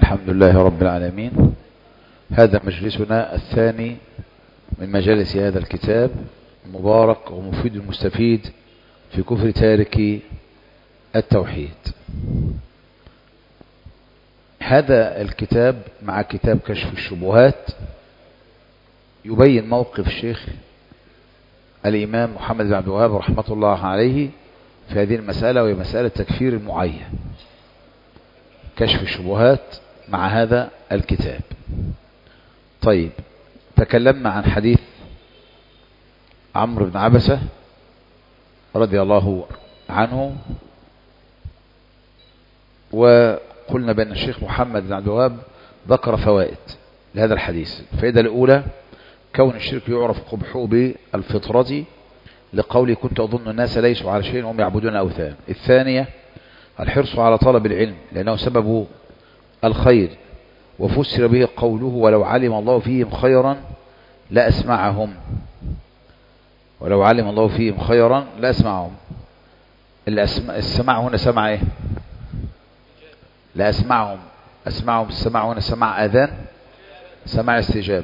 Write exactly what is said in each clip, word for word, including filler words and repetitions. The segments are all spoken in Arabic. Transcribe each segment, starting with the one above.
الحمد لله رب العالمين. هذا مجلسنا الثاني من مجالس هذا الكتاب المبارك ومفيد المستفيد في كفر تارك التوحيد. هذا الكتاب مع كتاب كشف الشبهات يبين موقف الشيخ الإمام محمد بن عبد الوهاب رحمة الله عليه في هذه المسألة، وهي مسألة تكفير المعين. كشف الشبهات مع هذا الكتاب. طيب، تكلمنا عن حديث عمرو بن عبسة رضي الله عنه، وقلنا بأن الشيخ محمد بن عبد الوهاب ذكر فوائد لهذا الحديث. الفائدة الأولى: كون الشرك يعرف قبحه بالفطرة، لقوله كنت أظن الناس ليسوا على شيء وهم يعبدون أوثان. الثانية: الحرص على طلب العلم لأنه سبب الخير، وفسر به قوله ولو علم الله فيهم خيرا لأسمعهم. ولو علم الله فيهم خيرا لأسمعهم. السماع هنا سمع ايه؟ لأسمعهم. أسمعهم. السماع هنا سمع أذان، سمع استجابة،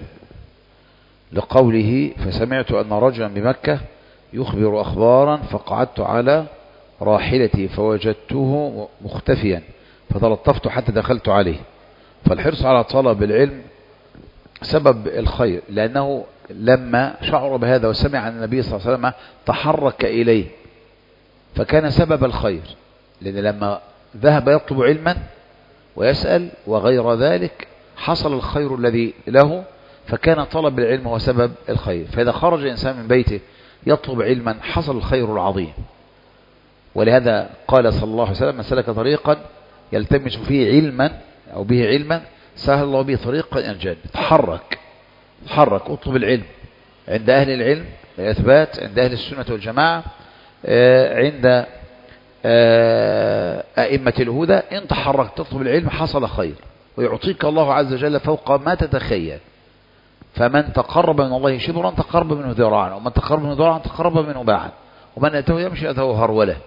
لقوله فسمعت أن رجلا بمكة يخبر أخبارا فقعدت على راحلتي فوجدته مختفيا فتلطفت حتى دخلت عليه. فالحرص على طلب العلم سبب الخير، لأنه لما شعر بهذا وسمع أن النبي صلى الله عليه وسلم تحرك إليه فكان سبب الخير، لأن لما ذهب يطلب علما ويسأل وغير ذلك حصل الخير الذي له، فكان طلب العلم هو سبب الخير. فإذا خرج إنسان من بيته يطلب علما حصل الخير العظيم. ولهذا قال صلى الله عليه وسلم: من سلك طريقا يلتمس فيه علما أو به علما سهل الله به طريقا إلى الجنة. تحرك تحرك اطلب العلم عند أهل العلم الإثبات، عند أهل السنة والجماعة، عند أئمة الهدى. إن تحركت تطلب العلم حصل خير، ويعطيك الله عز وجل فوق ما تتخيل. فمن تقرب من الله شبرا تقرب منه ذراعا، ومن تقرب منه ذراعا تقرب منه باعا، ومن أتاه يمشي أتاه هرولة.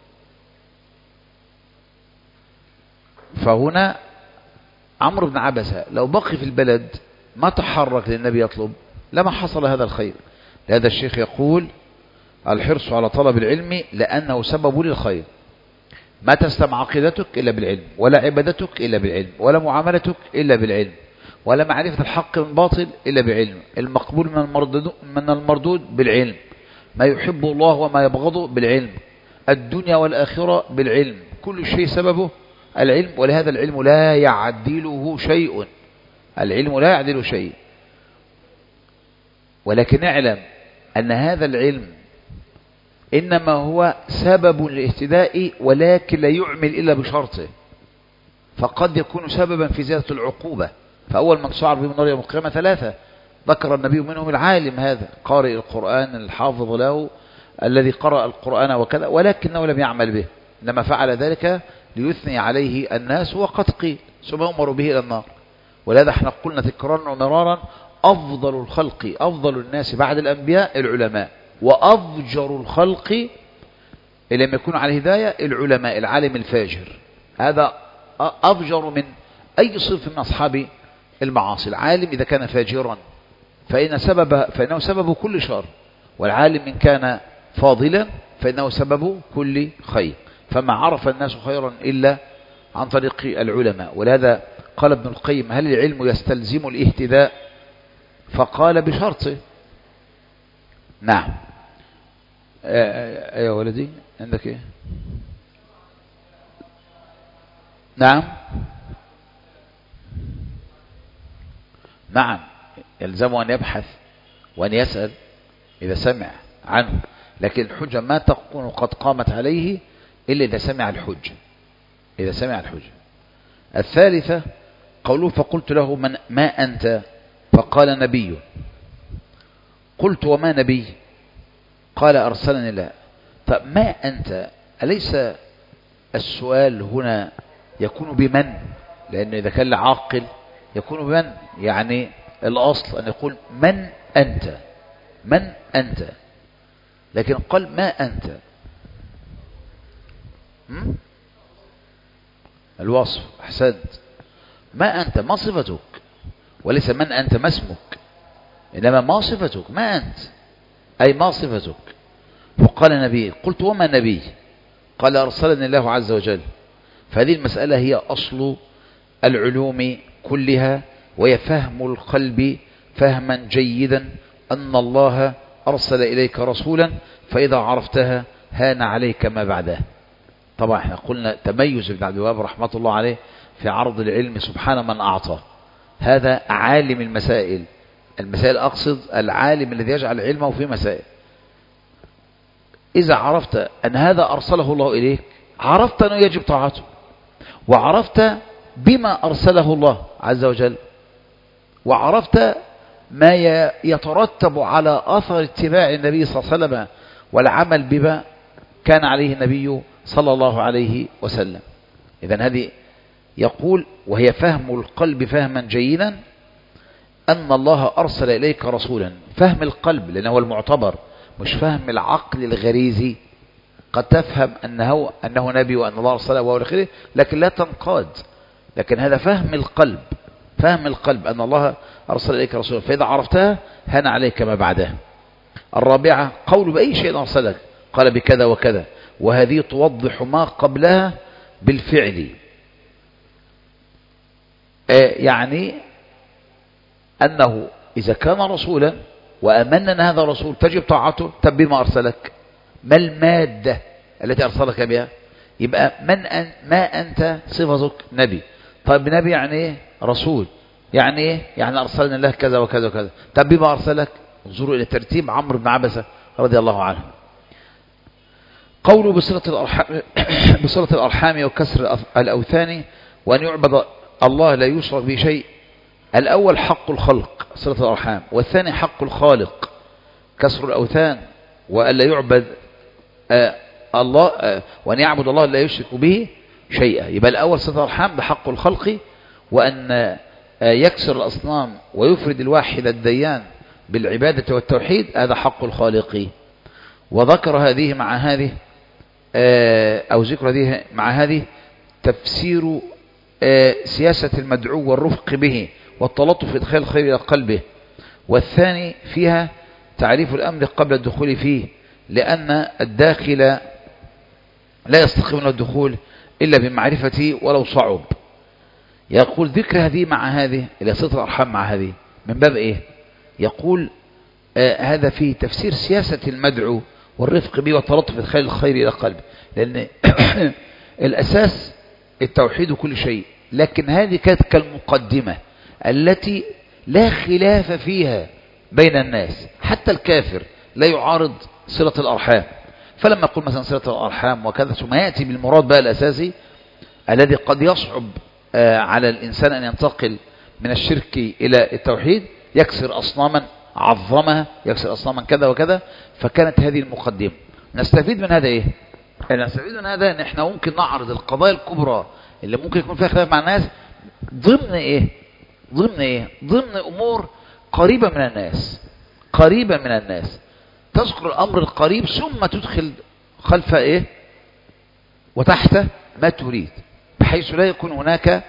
فهنا عمرو بن عبسة لو بقي في البلد ما تحرك للنبي يطلب لما حصل هذا الخير. لهذا الشيخ يقول: الحرص على طلب العلم لأنه سبب للخير. ما تسلم عقيدتك إلا بالعلم، ولا عبادتك إلا بالعلم، ولا معاملتك إلا بالعلم، ولا معرفة الحق من باطل إلا بعلم. المقبول من المردود, من المردود بالعلم، ما يحب الله وما يبغضه بالعلم، الدنيا والآخرة بالعلم. كل شيء سببه العلم، ولهذا العلم لا يعدله شيء. العلم لا يعدل شيء، ولكن اعلم أن هذا العلم إنما هو سبب للاهتداء، ولكن لا يعمل إلا بشرطه. فقد يكون سببا في زيادة العقوبة. فأول من صعر بهم نار يوم القيامة ثلاثة ذكر النبي منهم العالم، هذا قارئ القرآن الحافظ له الذي قرأ القرآن وكذا، ولكنه لم يعمل به، إنما فعل ذلك ليثني عليه الناس وقد قيل ثم يؤمر به إلى النار. ولهذا احنا قلنا تكرارا ومرارا: أفضل الخلق أفضل الناس بعد الأنبياء العلماء، وأفجر الخلق إن لم يكون على هداية العلماء. العالم الفاجر هذا أفجر من أي صنف من أصحاب المعاصي. العالم إذا كان فاجرا فإن سبب فإنه سبب كل شر، والعالم إن كان فاضلا فإنه سبب كل خير. فما عرف الناس خيرا إلا عن طريق العلماء. ولهذا قال ابن القيم: هل العلم يستلزم الاهتداء؟ فقال: بشرطه. نعم. أيها ولدي عندك إيه؟ نعم نعم يلزمه أن يبحث وأن يسأل إذا سمع عنه، لكن الحجة ما تكون قد قامت عليه إلا إذا سمع الحجة. إذا سمع الحجة. الثالثة قوله: فقلت له من ما أنت؟ فقال: نبي. قلت: وما نبي؟ قال: أرسلني الله. طب ما أنت؟ أليس السؤال هنا يكون بمن؟ لأنه إذا كان عاقل يكون بمن، يعني الأصل أن يقول من أنت، من أنت، لكن قال ما أنت. م? الوصف. أحسنت. ما أنت، ما صفتك، وليس من أنت ما اسمك، إنما ما صفتك، ما أنت، أي ما صفتك. فقال النبي: قلت وما نبي؟ قال: أرسلني الله عز وجل. فهذه المسألة هي أصل العلوم كلها، وهي فهم القلب فهما جيدا أن الله أرسل إليك رسولا، فإذا عرفتها هان عليك ما بعدها. طبعا احنا قلنا تميز ابن عبد الوهاب رحمة الله عليه في عرض العلم، سبحان من أعطى. هذا عالم المسائل، المسائل أقصد العالم الذي يجعل علمه في مسائل. إذا عرفت أن هذا أرسله الله إليك، عرفت أنه يجب طاعته، وعرفت بما أرسله الله عز وجل، وعرفت ما يترتب على أثر اتباع النبي صلى الله عليه وسلم والعمل بما كان عليه النبي صلى الله عليه وسلم. إذن هذه يقول وهي فهم القلب فهما جيدا أن الله أرسل إليك رسولا. فهم القلب لأنه هو المعتبر، مش فهم العقل الغريزي. قد تفهم أنه, أنه نبي وأن الله أرسله وهو الخير، لكن لا تنقاد. لكن هذا فهم القلب، فهم القلب أن الله أرسل إليك رسولا، فإذا عرفتها هان عليك ما بعدها. الرابعة قول بأي شيء أرسلك، قال بكذا وكذا، وهذه توضح ما قبلها بالفعل. يعني أنه إذا كان رسولا وأمنا أن هذا رسول تجب طاعته، طب بما أرسلك؟ ما المادة التي أرسلك بها؟ يبقى من أن ما أنت صفتك نبي. طيب نبي يعني إيه؟ رسول يعني إيه؟ يعني أرسلنا الله كذا وكذا وكذا. طب بما أرسلك؟ انظروا إلى ترتيب عمرو بن عبسة رضي الله عنه. قوله بصلة الأرحام, بصلة الأرحام وكسر الأوثان وأن يعبد الله لا يشرك به شيء. الأول حق الخلق صلة الأرحام، والثاني حق الخالق كسر الأوثان وأن لا يعبد آه الله آه وأن يعبد الله لا يشرك به شيئا. يبقى الأول صلة الأرحام بحق الخلق، وأن آه يكسر الأصنام ويفرد الواحد الديان بالعبادة والتوحيد، هذا حق الخالق. وذكر هذه مع هذه آه أو ذكر هذه مع هذه تفسير آه سياسة المدعو والرفق به والتلطف في إدخال الخير إلى قلبه. والثاني فيها تعريف الأمر قبل الدخول فيه، لأن الداخل لا يستقيم له الدخول إلا بمعرفته ولو صعب. يقول ذكر هذه مع هذه إلى صلة الأرحام مع هذه من باب إيه؟ يقول آه هذا فيه تفسير سياسة المدعو والرفق به والتلطف في إدخال الخير إلى قلبه، لأن الأساس التوحيد كل شيء، لكن هذه كانت كالمقدمة التي لا خلاف فيها بين الناس، حتى الكافر لا يعارض صلة الأرحام. فلما يقول مثلا صلة الأرحام وكذا، ثم يأتي بالمراد بقى الأساسي الذي قد يصعب على الإنسان أن ينتقل من الشرك إلى التوحيد، يكسر أصناما عظمها، يكسر أصناما كذا وكذا. فكانت هذه المقدمة. نستفيد من هذا إيه؟ نستفيد من هذا أن احنا ممكن نعرض القضايا الكبرى اللي ممكن يكون فيها خلاف مع الناس ضمن إيه؟ ضمن إيه؟ ضمن أمور قريبة من الناس، قريبة من الناس. تذكر الأمر القريب ثم تدخل خلف إيه؟ وتحت ما تريد، بحيث لا يكون هناك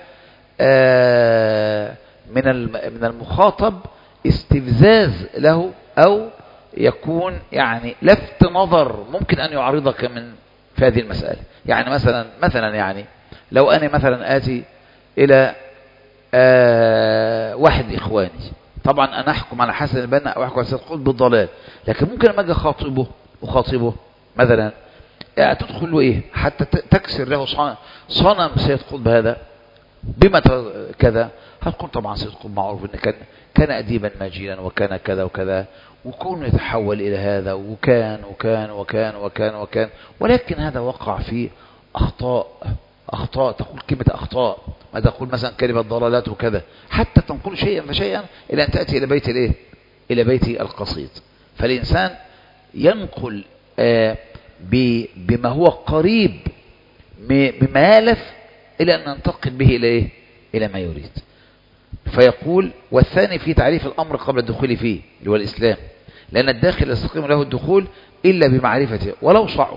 آه من من المخاطب استفزاز له، أو يكون يعني لفت نظر ممكن أن يعرضك من في هذه المسألة. يعني مثلا مثلا يعني لو أنا مثلا آتي إلى آه واحد إخواني، طبعا أنا أحكم على حسن البنا أو أحكم على سيد قطب بالضلال، لكن ممكن لما أجي أخاطبه أخاطبه مثلا يعني تدخل له إيه حتى تكسر له صنم سيد قطب هذا بما كذا. هتقول طبعا سيد قطب معروف أن كان كان أديبا ماجيلا وكان كذا وكذا، وكونه يتحول إلى هذا، وكان وكان وكان وكان وكان ولكن هذا وقع في أخطاء أخطاء تقول كلمة أخطاء، ما تقول مثلا كلمة ضلالات وكذا، حتى تنقل شيئا فشيئا إلى أن تأتي إلى بيت الإيه؟ إلى بيت القصيد. فالإنسان ينقل آه بما هو قريب بما يلف إلى أن ننتقل به إلى إيه؟ إلى ما يريد. فيقول والثاني في تعريف الأمر قبل الدخول فيه اللي هو الإسلام، لأن الداخل يستقيم له الدخول إلا بمعرفته ولو صعب.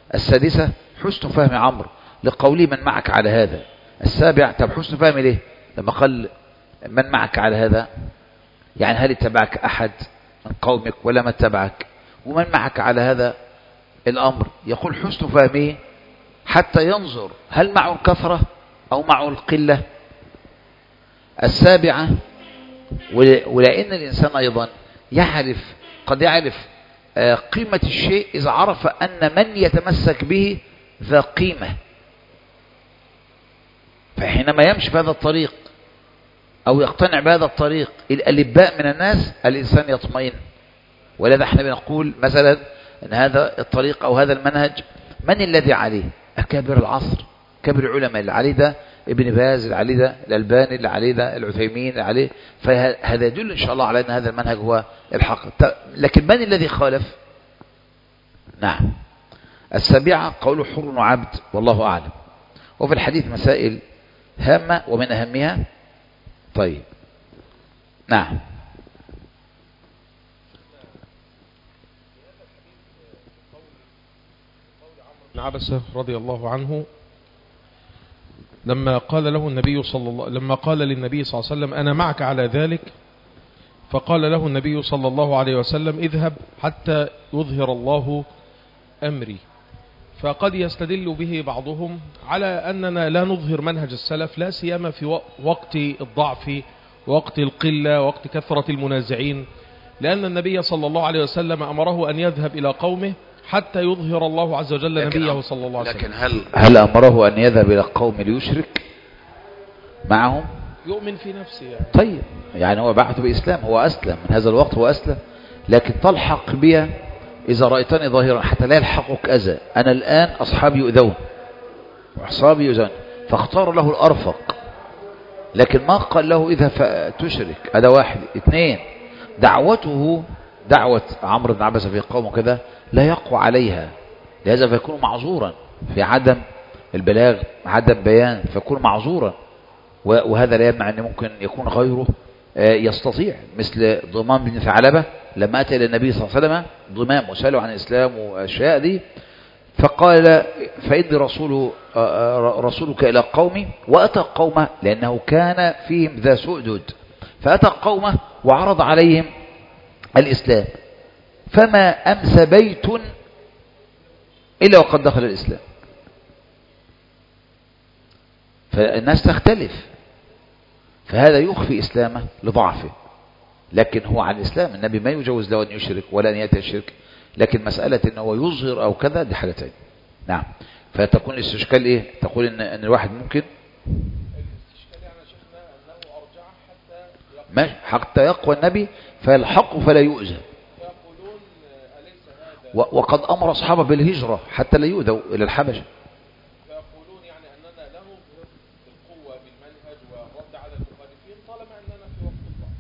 السادسة حسن فهم عمرو لقولي من معك على هذا. السابع طب حسن فهم ليه؟ لما قال من معك على هذا، يعني هل اتبعك أحد من قومك ولا ما اتبعك؟ ومن معك على هذا الأمر؟ يقول حسن فهمه حتى ينظر هل معه الكثرة أو معه القلة. السابعة، ولأن الإنسان أيضا يعرف قد يعرف قيمة الشيء إذا عرف أن من يتمسك به ذا قيمة، فحينما يمشي بهذا الطريق أو يقتنع بهذا الطريق الألباء من الناس الإنسان يطمئن. ولذا احنا بنقول مثلا أن هذا الطريق أو هذا المنهج من الذي عليه؟ أكابر العصر، كبر العلماء اللي عليه ده ابن باز، اللي عليه ده الألباني، اللي عليه ده العثيمين، اللي عليه. فهذا يدل إن شاء الله على أن هذا المنهج هو الحق. لكن من الذي خالف؟ نعم. السابعة قول حر وعبد والله أعلم. وفي الحديث مسائل هامة ومن أهمها. طيب نعم. بن عبسة رضي الله عنه لما قال له النبي صلى الله لما قال للنبي صلى الله عليه وسلم أنا معك على ذلك، فقال له النبي صلى الله عليه وسلم اذهب حتى يظهر الله أمري. فقد يستدل به بعضهم على أننا لا نظهر منهج السلف، لا سيما في وقت الضعف، وقت القلة، وقت كثرة المنازعين، لأن النبي صلى الله عليه وسلم أمره أن يذهب إلى قومه حتى يظهر الله عز وجل نبيه صلى الله عليه وسلم. لكن هل هل أمره أن يذهب إلى قوم ليشرك معهم؟ يؤمن في نفسه يعني. طيب يعني هو بعث بإسلام، هو أسلم من هذا الوقت، هو أسلم. لكن تلحق بي إذا رأيتني ظاهرا حتى لا يلحقك أذى. أنا الآن أصحابي يؤذون وأصحابي يؤذون، فاختار له الأرفق، لكن ما قال له إذا فتشرك. هذا واحد. اثنين، دعوته دعوة عمرو بن عبسة في قومه كذا لا يقوى عليها، لهذا فيكون معذورا في عدم البلاغ، عدم بيان، فيكون معذورا. وهذا لا يمنع أن ممكن يكون غيره يستطيع، مثل ضمام بن ثعلبة لما أتى إلى النبي صلى الله عليه وسلم ضمام وسأله عن الإسلام والأشياء دي، فقال فإني رسول رسولك إلى قومي، وأتى قومه لأنه كان فيهم ذا سؤدد، فأتى قومه وعرض عليهم الإسلام، فما أمس بيت إلا وقد دخل الإسلام. فالناس تختلف، فهذا يخفي إسلامه لضعفه، لكن هو على الإسلام. النبي ما يجوز له أن يشرك ولا أن يأتي الشرك، لكن مسألة أنه يظهر أو كذا دي حاجة تانية. نعم. فتكون الاستشكال إيه؟ تقول إن, إن الواحد ممكن الاستشكال يعني شيخنا أنه أرجع حتى ماشي حتى يقوى النبي فيلحقه فلا يؤذى. فيقولون أليس هذا وقد أمر أصحابه بالهجرة حتى لا يؤذوا إلى الحبشة. فيقولون يعني أننا لا نظهر القوة بالمنهج والرد على المخالفين طالما أننا في وقت الضعف.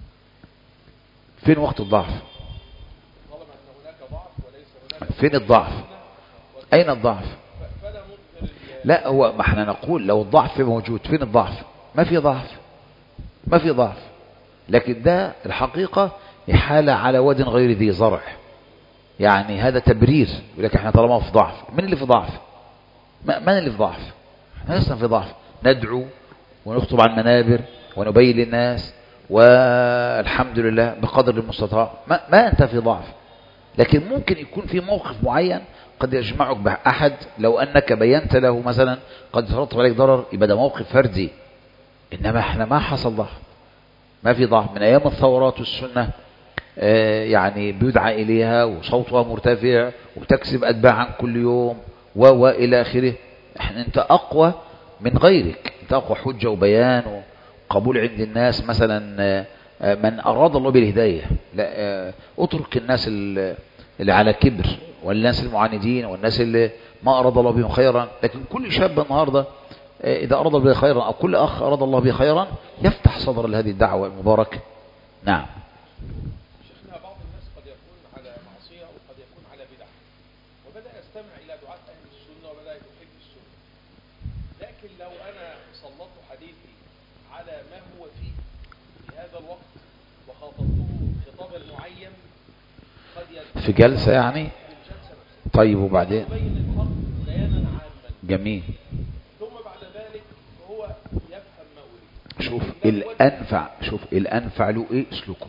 فين وقت الضعف؟ طالما أن هناك ضعف وليس هناك. فين الضعف؟ أين الضعف؟ فلا نظهر. لا، هو ما احنا نقول لو الضعف موجود، فين الضعف؟ ما في ضعف، ما في ضعف. لكن ده الحقيقة إحالة على واد غير ذي زرع، يعني هذا تبرير. ولكن احنا طالما في ضعف، من اللي في ضعف؟ من اللي في ضعف؟ احنا لسنا في ضعف، ندعو ونخطب عن منابر ونبين للناس والحمد لله بقدر المستطاع، ما, ما أنت في ضعف. لكن ممكن يكون في موقف معين قد يجمعك بأحد، لو أنك بينت له مثلا قد يترتب عليك ضرر، يبقى ده موقف فردي. إنما احنا ما حصل ضعف، ما في ضعف. من أيام الثورات والسنة آه يعني بيدعى إليها وصوتها مرتفع وتكسب أتباعا كل يوم وإلى آخره. احنا انت أقوى من غيرك، انت أقوى حجة وبيان وقبول عند الناس. مثلا آه من أراد الله بالهداية، لا آه اترك الناس اللي على كبر والناس المعاندين والناس اللي ما أراد الله بهم خيرا. لكن كل شاب النهاردة إذا أراد الله خيرا أو كل أخ أراد الله به خيرا يفتح صدر لهذه الدعوة المباركة. نعم. شيخنا بعض الناس قد يكون على معصية وقد يكون على بدعة، وبدأ يستمع إلى دعاة أهل السنة وبدأ يحب السنة، لكن لو أنا سلطت حديثي على ما هو فيه في هذا الوقت وخاطبته خطابا معين قد يكون في جلسة يعني. طيب وبعدين يبين الحق بيانا عاما جميل، ثم بعد ذلك هو يفهم ما أريد. شوف الأنفع، شوف الأنفع له إيه اسلكه.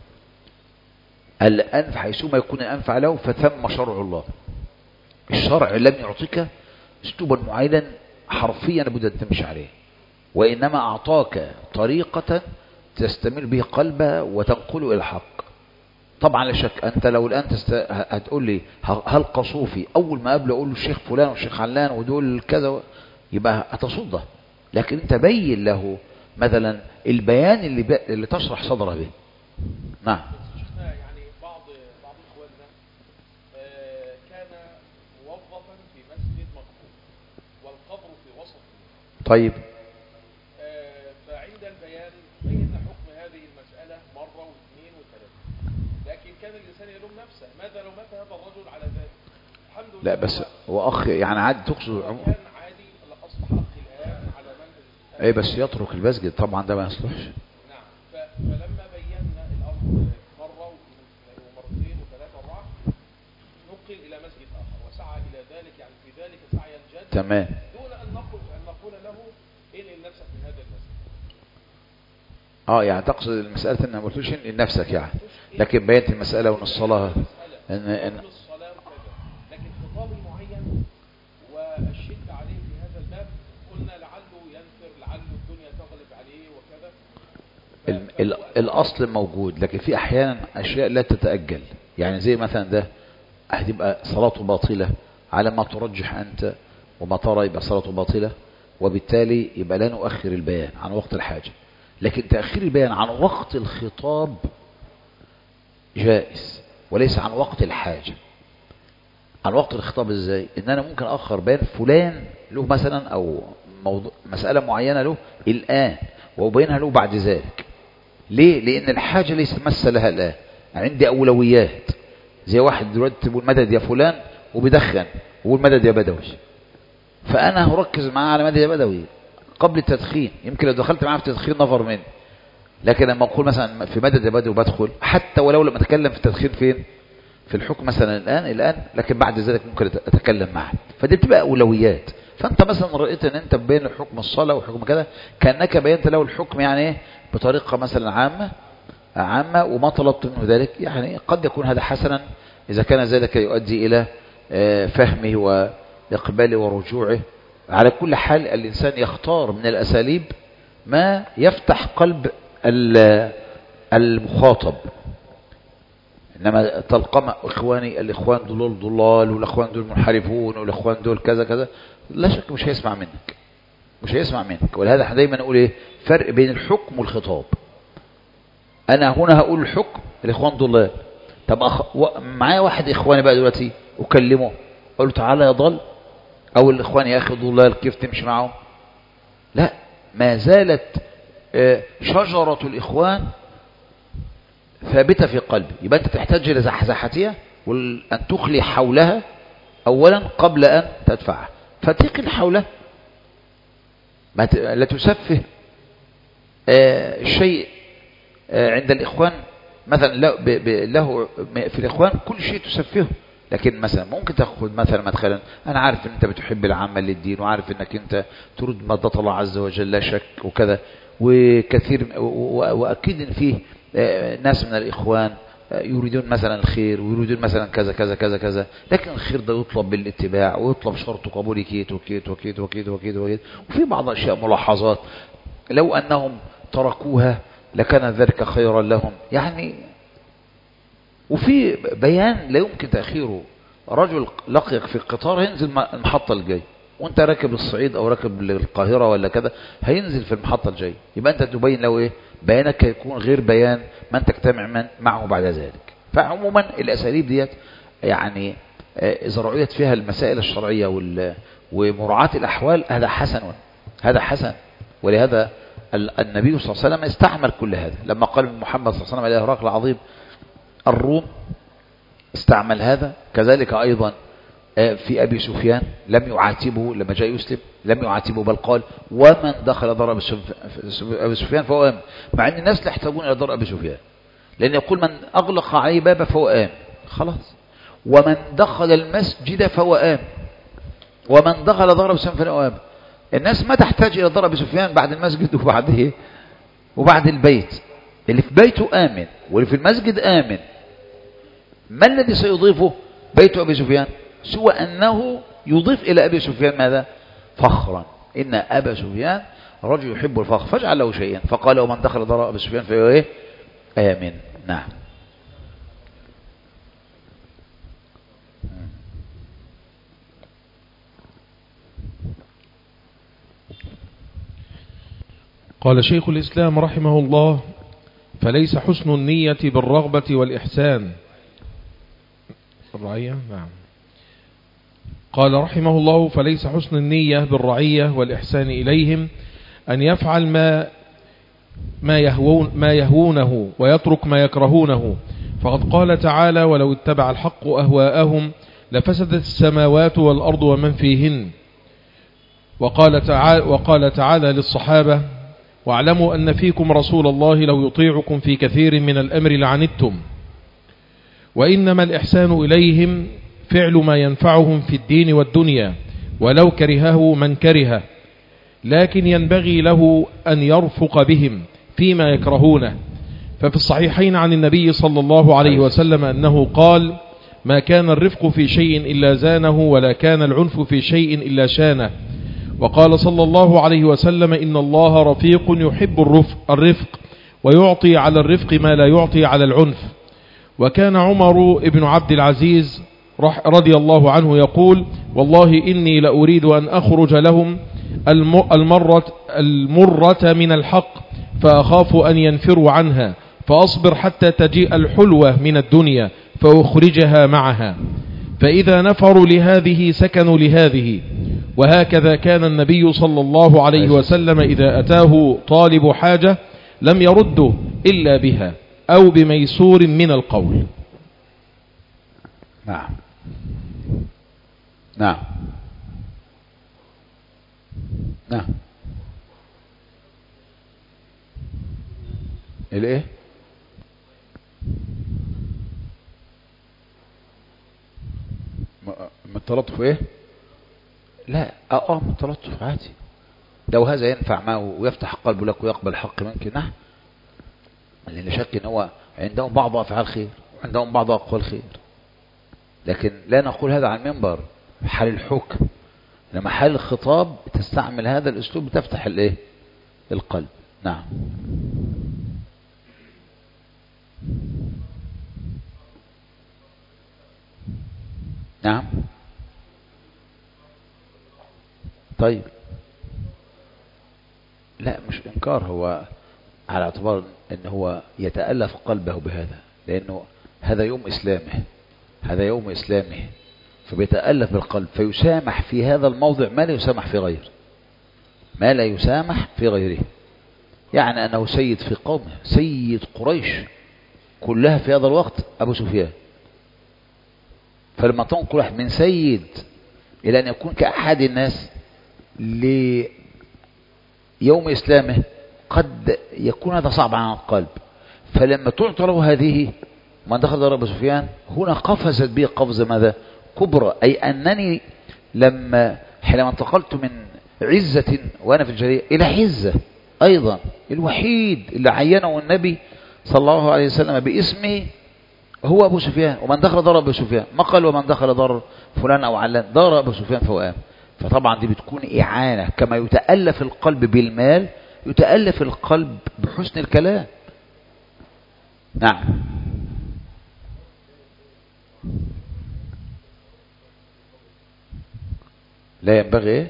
الأنفع حيثما يكون الأنفع له فثم شرع الله. الشرع لم يعطيك اسلوبا معينا حرفيا بد أن تمشي عليه، وإنما أعطاك طريقة تستمر به قلبه وتنقله إلى الحق. طبعا لا شك أنت لو الآن تست... هتقول لي هل قصوفي أول ما قبل أقول له الشيخ فلان والشيخ علان ودول كذا، يبقى هتصده. لكن أنت بين له مثلا البيان اللي, ب... اللي تشرح صدره به. نعم. يعني بعض بعض إخواننا كان موظفا في مسجد مقبول والقبر في وسطه. طيب. فعند البيان بين حكم هذه المسألة مرة واثنين وثلاثة، لكن كان الإنسان يلوم نفسه، ماذا لو مات هذا الرجل على ذلك؟ الحمد لله. لا بس هو أخ يعني عادي تقصد عموما. كان عادي أصبح أخي الآن على منهج. أي بس يترك المسجد طبعا ده ما يصلحش. نعم. فلما بينا الأمر مرة ومرتين وثلاثة وأربعة نقل إلى مسجد آخر وسعى إلى ذلك، يعني في ذلك سعيا جادا. تمام. دون أن نقول أن نقول له انقل نفسك من هذا المسجد. اه يعني تقصد المسألة ان ما قلتوش انقل نفسك يعني، لكن بينت المسألة وان الصلاة ان ان الصلاة وكذا، لكن خطاب معين والشد عليه في هذا الباب قلنا لعله ينفر، لعله الدنيا تغلب عليه وكذا. ال ال الاصل موجود، لكن في احيانا اشياء لا تتأجل، يعني زي مثلا ده هتبقى صلاته باطلة على ما ترجح انت وما ترى، يبقى صلاته باطلة، وبالتالي يبقى لا نؤخر البيان عن وقت الحاجة. لكن تأخير البيان عن وقت الخطاب جائز وليس عن وقت الحاجة. عن وقت الخطاب ازاي؟ ان انا ممكن اخر بيان فلان له مثلا او موضوع مسألة معينة له الان وابينها له بعد ذلك. ليه؟ لان الحاجة ليس مس لها الان، عندي اولويات. زي واحد دلوقتي بيقول مدد يا فلان وبيدخن ويقول مدد يا بدوي، فانا هركز معاه على مدد يا بدوي قبل التدخين. يمكن لو دخلت معاه في التدخين نفر مني، لكن لما اقول مثلا في مدد يا بدوي بدخل، حتى ولو لما اتكلم في التدخين فين في الحكم مثلا الان الان لكن بعد ذلك ممكن اتكلم معه. فدي بتبقى اولويات. فانت مثلا رأيت ان انت بين حكم الصلاة وحكم كذا كأنك بينت له الحكم يعني ايه بطريقة مثلا عامة عامة وما طلبت منه ذلك، يعني قد يكون هذا حسنا اذا كان ذلك يؤدي الى فهمه واقباله ورجوعه. على كل حال الانسان يختار من الاساليب ما يفتح قلب المخاطب. انما تلقى اخواني الاخوان دول ضلال والاخوان دول منحرفون والاخوان دول كذا كذا، لا شك مش هيسمع منك، مش هيسمع منك. ولهذا احنا دايما نقول ايه فرق بين الحكم والخطاب. انا هنا هقول الحكم الاخوان ضلال، طب أخ... و... معايا واحد اخواني بقى دلوقتي اكلمه اقول له تعالى يا ضل، او الاخوان يا اخي ضلال كيف تمشي معهم؟ لا، ما زالت شجرة الاخوان ثابتة في قلبي. يبقى أنت تحتاج إلى زحزحتها وأن تخلي حولها أولا قبل أن تدفعها. فتقل حولها، ما لا تسفه الشيء عند الإخوان مثلا له في الإخوان كل شيء تسفهه. لكن مثلا ممكن تأخذ مثلا مدخلا أنا عارف أن أنت بتحب العمل للدين وعارف أنك أنت تريد مرضات الله عز وجل لا شك وكذا، وكثير وأكيد إن فيه ناس من الإخوان يريدون مثلا الخير ويريدون مثلا كذا كذا كذا كذا، لكن الخير ده يطلب بالاتباع ويطلب شرط قبول كيت وكيت وكيت وكيت وكيت وكيت. وفي بعض الأشياء ملاحظات لو أنهم تركوها لكان ذلك خيرا لهم يعني. وفي بيان لا يمكن تأخيره. رجل لقيك في القطار هينزل المحطة الجاي وانت راكب الصعيد او راكب القاهرة ولا كذا هينزل في المحطة الجاي، يبقى انت تبين له ايه بيانك يكون غير بيان من تجتمع من معه بعد ذلك. فعموما الاساليب ديت يعني اذا رعيت فيها المسائل الشرعية ومراعاة الاحوال هذا حسن، هذا حسن. ولهذا النبي صلى الله عليه وسلم استعمل كل هذا لما قال محمد صلى الله عليه وسلم عليه هرقل العظيم الروم استعمل هذا. كذلك ايضا في أبي سفيان لم يعاتبه لما جاء يسلم، لم يعاتبه بل قال ومن دخل دار أبي سفيان فهو آمن، مع أن الناس لا يحتاجون إلى دار أبي سفيان، لأن يقول من أغلق عليه بابه فهو آمن خلاص، ومن دخل المسجد فهو آمن، ومن دخل دار أبي سفيان فهو آمن. الناس ما تحتاج إلى دار أبي سفيان بعد المسجد وبعده وبعد البيت. اللي في بيته آمن واللي في المسجد آمن. ما الذي سيضيفه بيت أبي سفيان؟ سوى أنه يضيف إلى أبي سفيان ماذا؟ فخرا. إن أبا سفيان رجل يحب الفخر فاجعل له شيئا. فقال ومن دخل دار أبي سفيان فهو إيه؟ آمن. نعم. قال شيخ الإسلام رحمه الله: فليس حسن النية بالرغبة والإحسان الرعية. نعم. قال رحمه الله: فليس حسن النية بالرعية والإحسان إليهم أن يفعل ما ما يهون ما يهونه ويترك ما يكرهونه، فقد قال تعالى: ولو اتبع الحق أهواءهم لفسدت السماوات والأرض ومن فيهن. وقال تعالى, وقال تعالى للصحابة: واعلموا أن فيكم رسول الله لو يطيعكم في كثير من الأمر لعنتم. وإنما الإحسان إليهم فعل ما ينفعهم في الدين والدنيا ولو كرهه من كرهه، لكن ينبغي له أن يرفق بهم فيما يكرهونه. ففي الصحيحين عن النبي صلى الله عليه وسلم أنه قال: ما كان الرفق في شيء إلا زانه ولا كان العنف في شيء إلا شانه. وقال صلى الله عليه وسلم: إن الله رفيق يحب الرفق, الرفق ويعطي على الرفق ما لا يعطي على العنف. وكان عمر بن عبد العزيز رضي الله عنه يقول: والله إني لأريد أن أخرج لهم المرة, المرة من الحق فأخاف أن ينفروا عنها، فأصبر حتى تجيء الحلوة من الدنيا فأخرجها معها. فإذا نفروا لهذه سكنوا لهذه. وهكذا كان النبي صلى الله عليه وسلم إذا أتاه طالب حاجة لم يرده إلا بها أو بميسور من القول. نعم. نعم. نعم. الايه؟ من التلطف ايه؟ لا اه اه من التلطف عادي. لو هذا ينفع معه ويفتح قلبه لك ويقبل الحق منك، نعم. لأن شك ان هو عندهم بعض افعال خير وعندهم بعض اقوال خير، لكن لا نقول هذا على المنبر حال الحكم، لما حال الخطاب تستعمل هذا الاسلوب بتفتح الايه؟ القلب. نعم. نعم. طيب، لا مش انكار، هو على اعتبار ان هو يتألف قلبه بهذا، لانه هذا يوم اسلامه، هذا يوم اسلامه، فبيتألف بالقلب، فيسامح في هذا الموضع ما لا يسامح في غيره، ما لا يسامح في غيره. يعني انه سيد في قومه، سيد قريش كلها في هذا الوقت ابو سفيان، فلما تنقل واحد من سيد الى ان يكون كأحد الناس ليوم اسلامه قد يكون هذا صعب عن القلب. فلما تعطى له هذه من دخل دار ابو سفيان هنا قفزت به قفزه ماذا؟ كبرى. اي انني لما حينما انتقلت من عزة وانا في الجاهلية الى عزة ايضا، الوحيد اللي عينه النبي صلى الله عليه وسلم باسمه هو ابو سفيان. ومن دخل دار ابو سفيان ما قال ومن دخل دار فلان او علان، دار ابو سفيان فهو آمن. فطبعا دي بتكون اعانة، كما يتألف القلب بالمال يتألف القلب بحسن الكلام. نعم. لا ينبغي،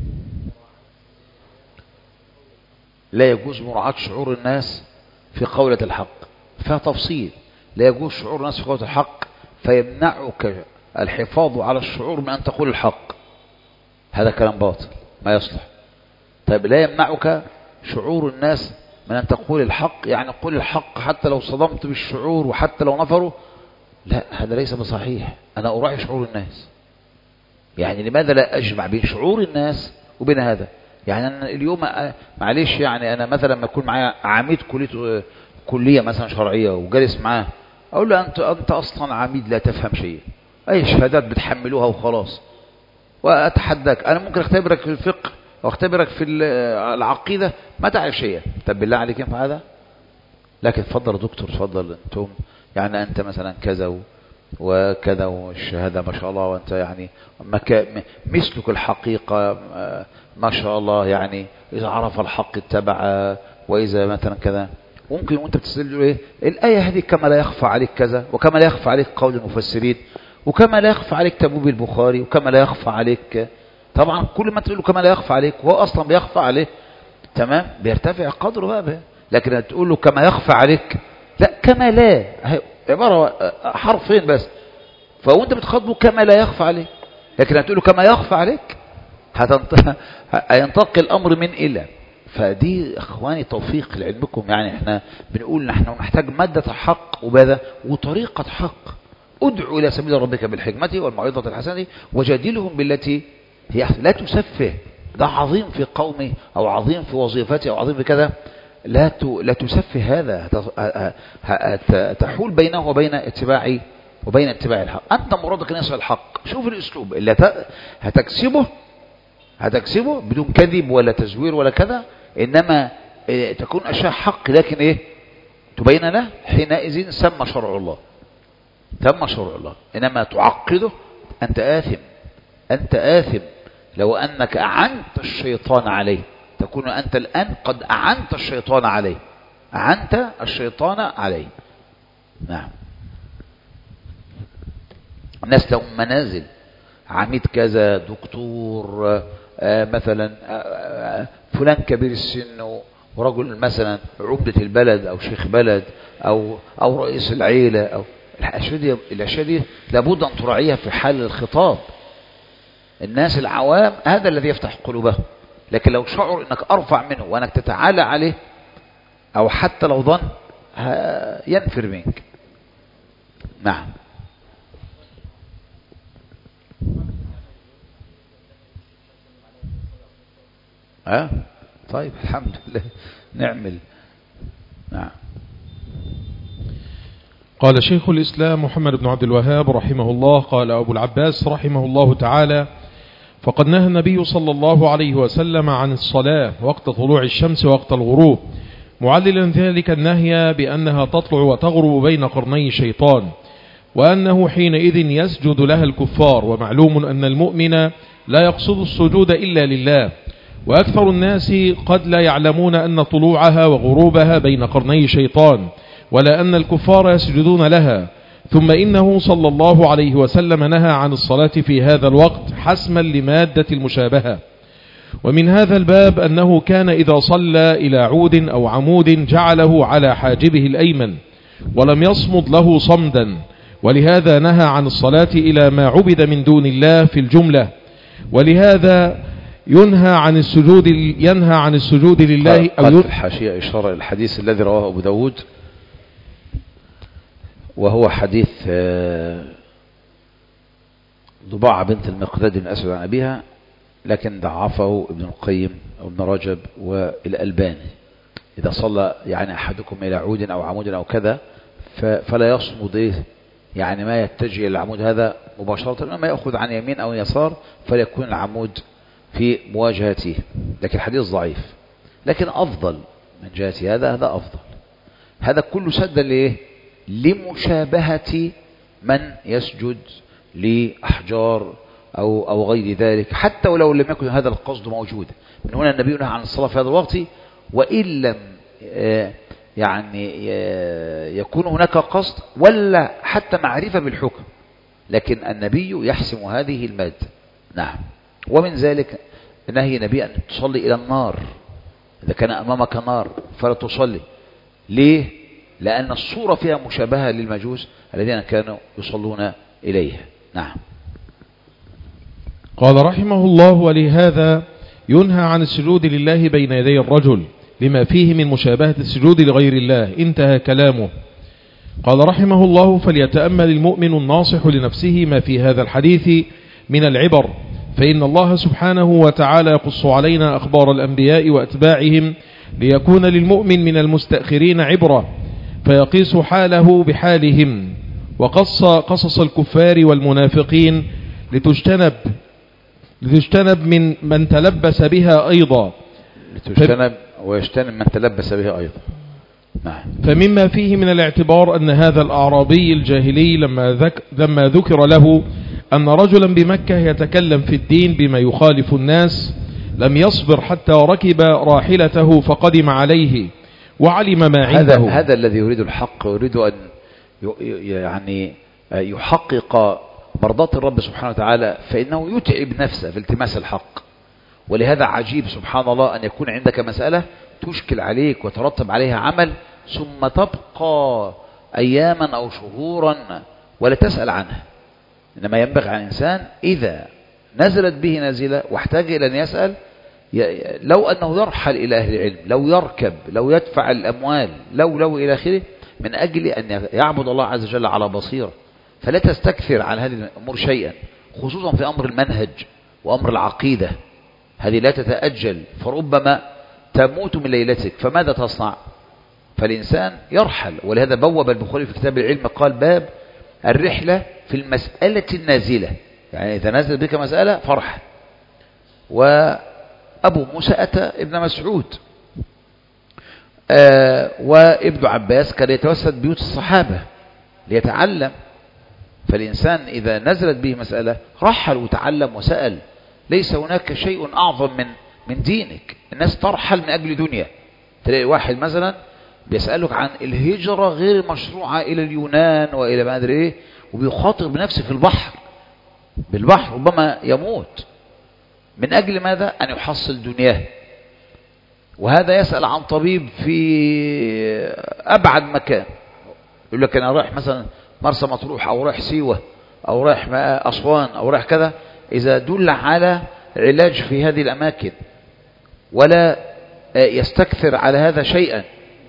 لا يجوز مراعاة شعور الناس في قولة الحق، فيها تفصيل. لا يجوز شعور الناس في قولة الحق فيمنعك الحفاظ على الشعور من أن تقول الحق، هذا كلام باطل ما يصلح. طيب لا يمنعك شعور الناس من أن تقول الحق، يعني قول الحق حتى لو صدمت بالشعور وحتى لو نفروا، لا هذا ليس بصحيح. أنا أراعي شعور الناس، يعني لماذا لا أجمع بين شعور الناس وبين هذا؟ يعني أنا اليوم معلش، يعني أنا مثلا لما يكون معايا عميد كلية كلية مثلا شرعية وجالس معاه، أقول له أنت أنت أصلا عميد لا تفهم شيء، أي شهادات بتحملوها وخلاص، وأتحداك أنا ممكن أختبرك في الفقه واختبرك في العقيدة ما تعرف شيئا. طب بالله عليك ينفع هذا؟ لكن تفضل يا دكتور، تفضل انتم يعني انت مثلا كذا وكذا والشهادة ما شاء الله، وانت يعني مثلك الحقيقة ما شاء الله، يعني اذا عرف الحق اتبع، واذا مثلا كذا. ممكن وانت بتستدل ايه الآية هذه كما لا يخفى عليك كذا، وكما لا يخفى عليك قول المفسرين، وكما لا يخفى عليك تبويب البخاري، وكما لا يخفى عليك. طبعا كل ما تقول له كما لا يخفى عليك وهو اصلا بيخفى عليه، تمام، بيرتفع قدره بقى, بقى. لكن هتقول له كما يخفى عليك، لا كما لا، عبارة حرفين بس، فوانت بتخاطبه كما لا يخفى عليك. لكن هتقول له كما يخفى عليك هينتقل الامر من الى. فدي اخواني توفيق لعلمكم، يعني احنا بنقول نحن نحتاج مادة حق وبذا وطريقة حق. ادعو الى سبيل ربك بالحكمة والموعظة الحسنة وجادلهم بالتي هي احسن. لا تسفه، ده عظيم في قومي او عظيم في وظيفتي او عظيم في كذا، لا لا تسفه هذا، تحول بينه وبين اتباعي وبين اتباع الحق. انت مرادك ان يصل الحق، شوف الاسلوب اللي هتكسبه هتكسبه بدون كذب ولا تزوير ولا كذا، انما تكون اشياء حق، لكن ايه تبين له، حينئذ سمى شرع الله، تم شرع الله. انما تعقده انت آثم، انت آثم لو انك اعنت الشيطان عليه، تكون انت الان قد اعنت الشيطان عليه، اعنت الشيطان عليه. نعم. الناس لهم منازل، عميد كذا، دكتور آه مثلا آه فلان كبير السن ورجل مثلا عمدة البلد او شيخ بلد او او رئيس العيلة، او الاشياء دي الاشياء دي لابد ان تراعيها في حال الخطاب. الناس العوام هذا الذي يفتح قلوبهم، لكن لو شعر انك ارفع منه وانك تتعالى عليه، او حتى لو ظن ينفر منك. نعم. اه طيب الحمد لله نعمل. نعم. قال شيخ الإسلام محمد بن عبد الوهاب رحمه الله، قال أبو العباس رحمه الله تعالى: فقد نهى النبي صلى الله عليه وسلم عن الصلاة وقت طلوع الشمس وقت الغروب، معللا ذلك النهي بأنها تطلع وتغرب بين قرني الشيطان، وأنه حينئذ يسجد لها الكفار. ومعلوم أن المؤمن لا يقصد السجود إلا لله، وأكثر الناس قد لا يعلمون أن طلوعها وغروبها بين قرني شيطان، ولا أن الكفار يسجدون لها. ثم إنه صلى الله عليه وسلم نهى عن الصلاة في هذا الوقت حسما لمادة المشابهة. ومن هذا الباب أنه كان إذا صلى إلى عود أو عمود جعله على حاجبه الأيمن ولم يصمد له صمدا، ولهذا نهى عن الصلاة إلى ما عبد من دون الله في الجملة. ولهذا ينهى عن السجود ينهى عن السجود لله. أو الحاشية إشارة الحديث الذي رواه أبو داود، وهو حديث ضباعة بنت المقداد بن أسود عن أبيها، لكن ضعفه ابن القيم أو ابن رجب والألباني. إذا صلى يعني أحدكم إلى عود أو عمود أو كذا فلا يصمد إيه يعني ما يتجه إلى العمود هذا مباشرة، ما يأخذ عن يمين أو يسار فليكون العمود في مواجهته. لكن الحديث ضعيف، لكن أفضل من جهة هذا هذا أفضل. هذا كله سدا لإيه؟ لمشابهة من يسجد لأحجار أو أو غير ذلك، حتى ولو لم يكن هذا القصد موجودا. من هنا النبي نهى عن الصلاة في هذا الوقت، وإن لم يعني يكون هناك قصد ولا حتى معرفة بالحكم، لكن النبي يحسم هذه المادة. نعم. ومن ذلك نهي النبي أن تصلي إلى النار، إذا كان أمامك نار فلا تصلي. ليه؟ لأن الصورة فيها مشابهة للمجوس الذين كانوا يصلون إليها. نعم. قال رحمه الله: ولهذا ينهى عن السجود لله بين يدي الرجل لما فيه من مشابهة السجود لغير الله. انتهى كلامه. قال رحمه الله: فليتأمل المؤمن الناصح لنفسه ما في هذا الحديث من العبر، فإن الله سبحانه وتعالى يقص علينا أخبار الأنبياء وأتباعهم ليكون للمؤمن من المستأخرين عبرة، فيقيس حاله بحالهم، وقص قصص الكفار والمنافقين لتجتنب لتجتنب من من تلبس بها أيضا لتجتنب ويجتنب من تلبس بها أيضا. نعم. فمما فيه من الاعتبار أن هذا الأعرابي الجاهلي لما, ذك لما ذكر له أن رجلا بمكة يتكلم في الدين بما يخالف الناس لم يصبر حتى ركب راحلته فقدم عليه وعلم ما عنده. هذا, هذا الذي يريد الحق، يريد أن يعني يحقق مرضاة الرب سبحانه وتعالى، فإنه يتعب نفسه في التماس الحق. ولهذا عجيب سبحان الله أن يكون عندك مسألة تشكل عليك وترتب عليها عمل ثم تبقى أياما أو شهورا ولا تسأل عنها. إنما ينبغي على الإنسان إذا نزلت به نازلة واحتاج إلى أن يسأل، لو أنه يرحل إلى أهل العلم، لو يركب، لو يدفع الأموال، لو لو إلى آخره، من أجل أن يعبد الله عز وجل على بصيرة. فلا تستكثر عن هذه الأمور شيئا، خصوصا في أمر المنهج وأمر العقيدة، هذه لا تتأجل، فربما تموت من ليلتك، فماذا تصنع؟ فالإنسان يرحل. ولهذا بوب البخاري في كتاب العلم قال باب الرحلة في المسألة النازلة، يعني إذا نزل بك مسألة فرح. وأبو موسى أتى ابن مسعود آه وابن عباس كان يتوسد بيوت الصحابة ليتعلم. فالإنسان إذا نزلت به مسألة رحل وتعلم وسأل. ليس هناك شيء أعظم من من دينك. الناس ترحل من أجل دنيا. تلاقي واحد مثلا بيسألك عن الهجرة غير المشروعة إلى اليونان وإلى ما أدري إيه، وبيخاطر بنفسه في البحر، بالبحر ربما يموت من أجل ماذا؟ أن يحصل دنياه. وهذا يسأل عن طبيب في أبعد مكان، يقول لك أنا رايح مثلا مرسى مطروح أو رايح سيوة أو رايح أسوان أو رايح كذا، إذا دل على علاج في هذه الأماكن ولا يستكثر على هذا شيئا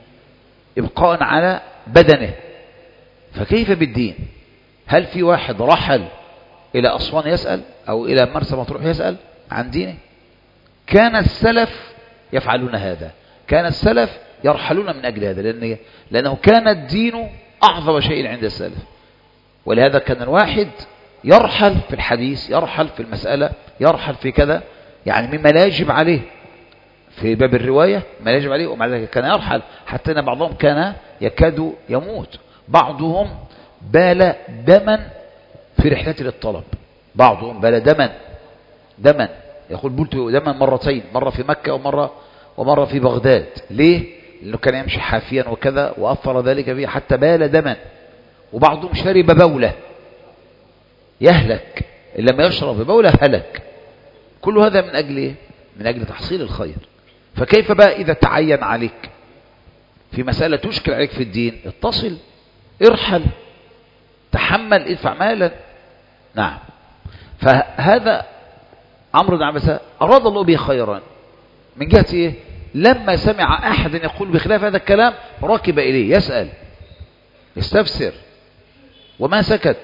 إبقاء على بدنه، فكيف بالدين؟ هل في واحد رحل إلى أسوان يسأل أو إلى مرسى مطروح يسأل عن دينه؟ كان السلف يفعلون هذا، كان السلف يرحلون من أجل هذا، لأنه, لأنه كان الدين أعظم شيء عند السلف. ولهذا كان الواحد يرحل في الحديث، يرحل في المسألة، يرحل في كذا، يعني مما لا يجب عليه في باب الرواية ما لا يجب عليه، ومع ذلك كان يرحل، حتى أن بعضهم كان يكاد يموت. بعضهم بال دما في رحلة للطلب، بعضهم بال دما دما يقول بلت دما مرتين، مرة في مكة ومرة ومرة في بغداد. ليه؟ لأنه كان يمشي حافيا وكذا وأثر ذلك به حتى بال دما. وبعضهم شرب بولة يهلك، إن لما يشرب بولة هلك. كل هذا من أجل إيه؟ من أجل تحصيل الخير. فكيف بقى إذا تعين عليك في مسألة تشكل عليك في الدين؟ اتصل، ارحل، تحمل، ادفع مالا. نعم. فهذا عمرو بن عباس أراد الله به خيرا من جهة إيه؟ لما سمع أحد يقول بخلاف هذا الكلام ركب إليه يسأل يستفسر وما سكت.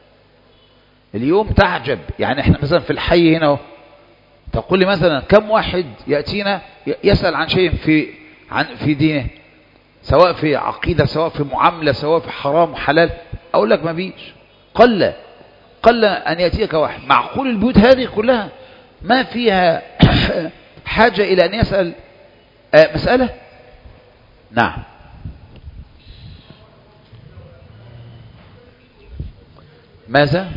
اليوم تعجب، يعني احنا مثلا في الحي هنا تقول لي مثلا كم واحد يأتينا يسأل عن شيء في عن في دينه، سواء في عقيدة، سواء في معاملة، سواء في حرام وحلال، أقول لك ما بيش، قل قل أن يأتيك واحد. معقول البيوت هذه كلها ما فيها حاجة إلى أن يسأل مسألة؟ نعم. ماذا؟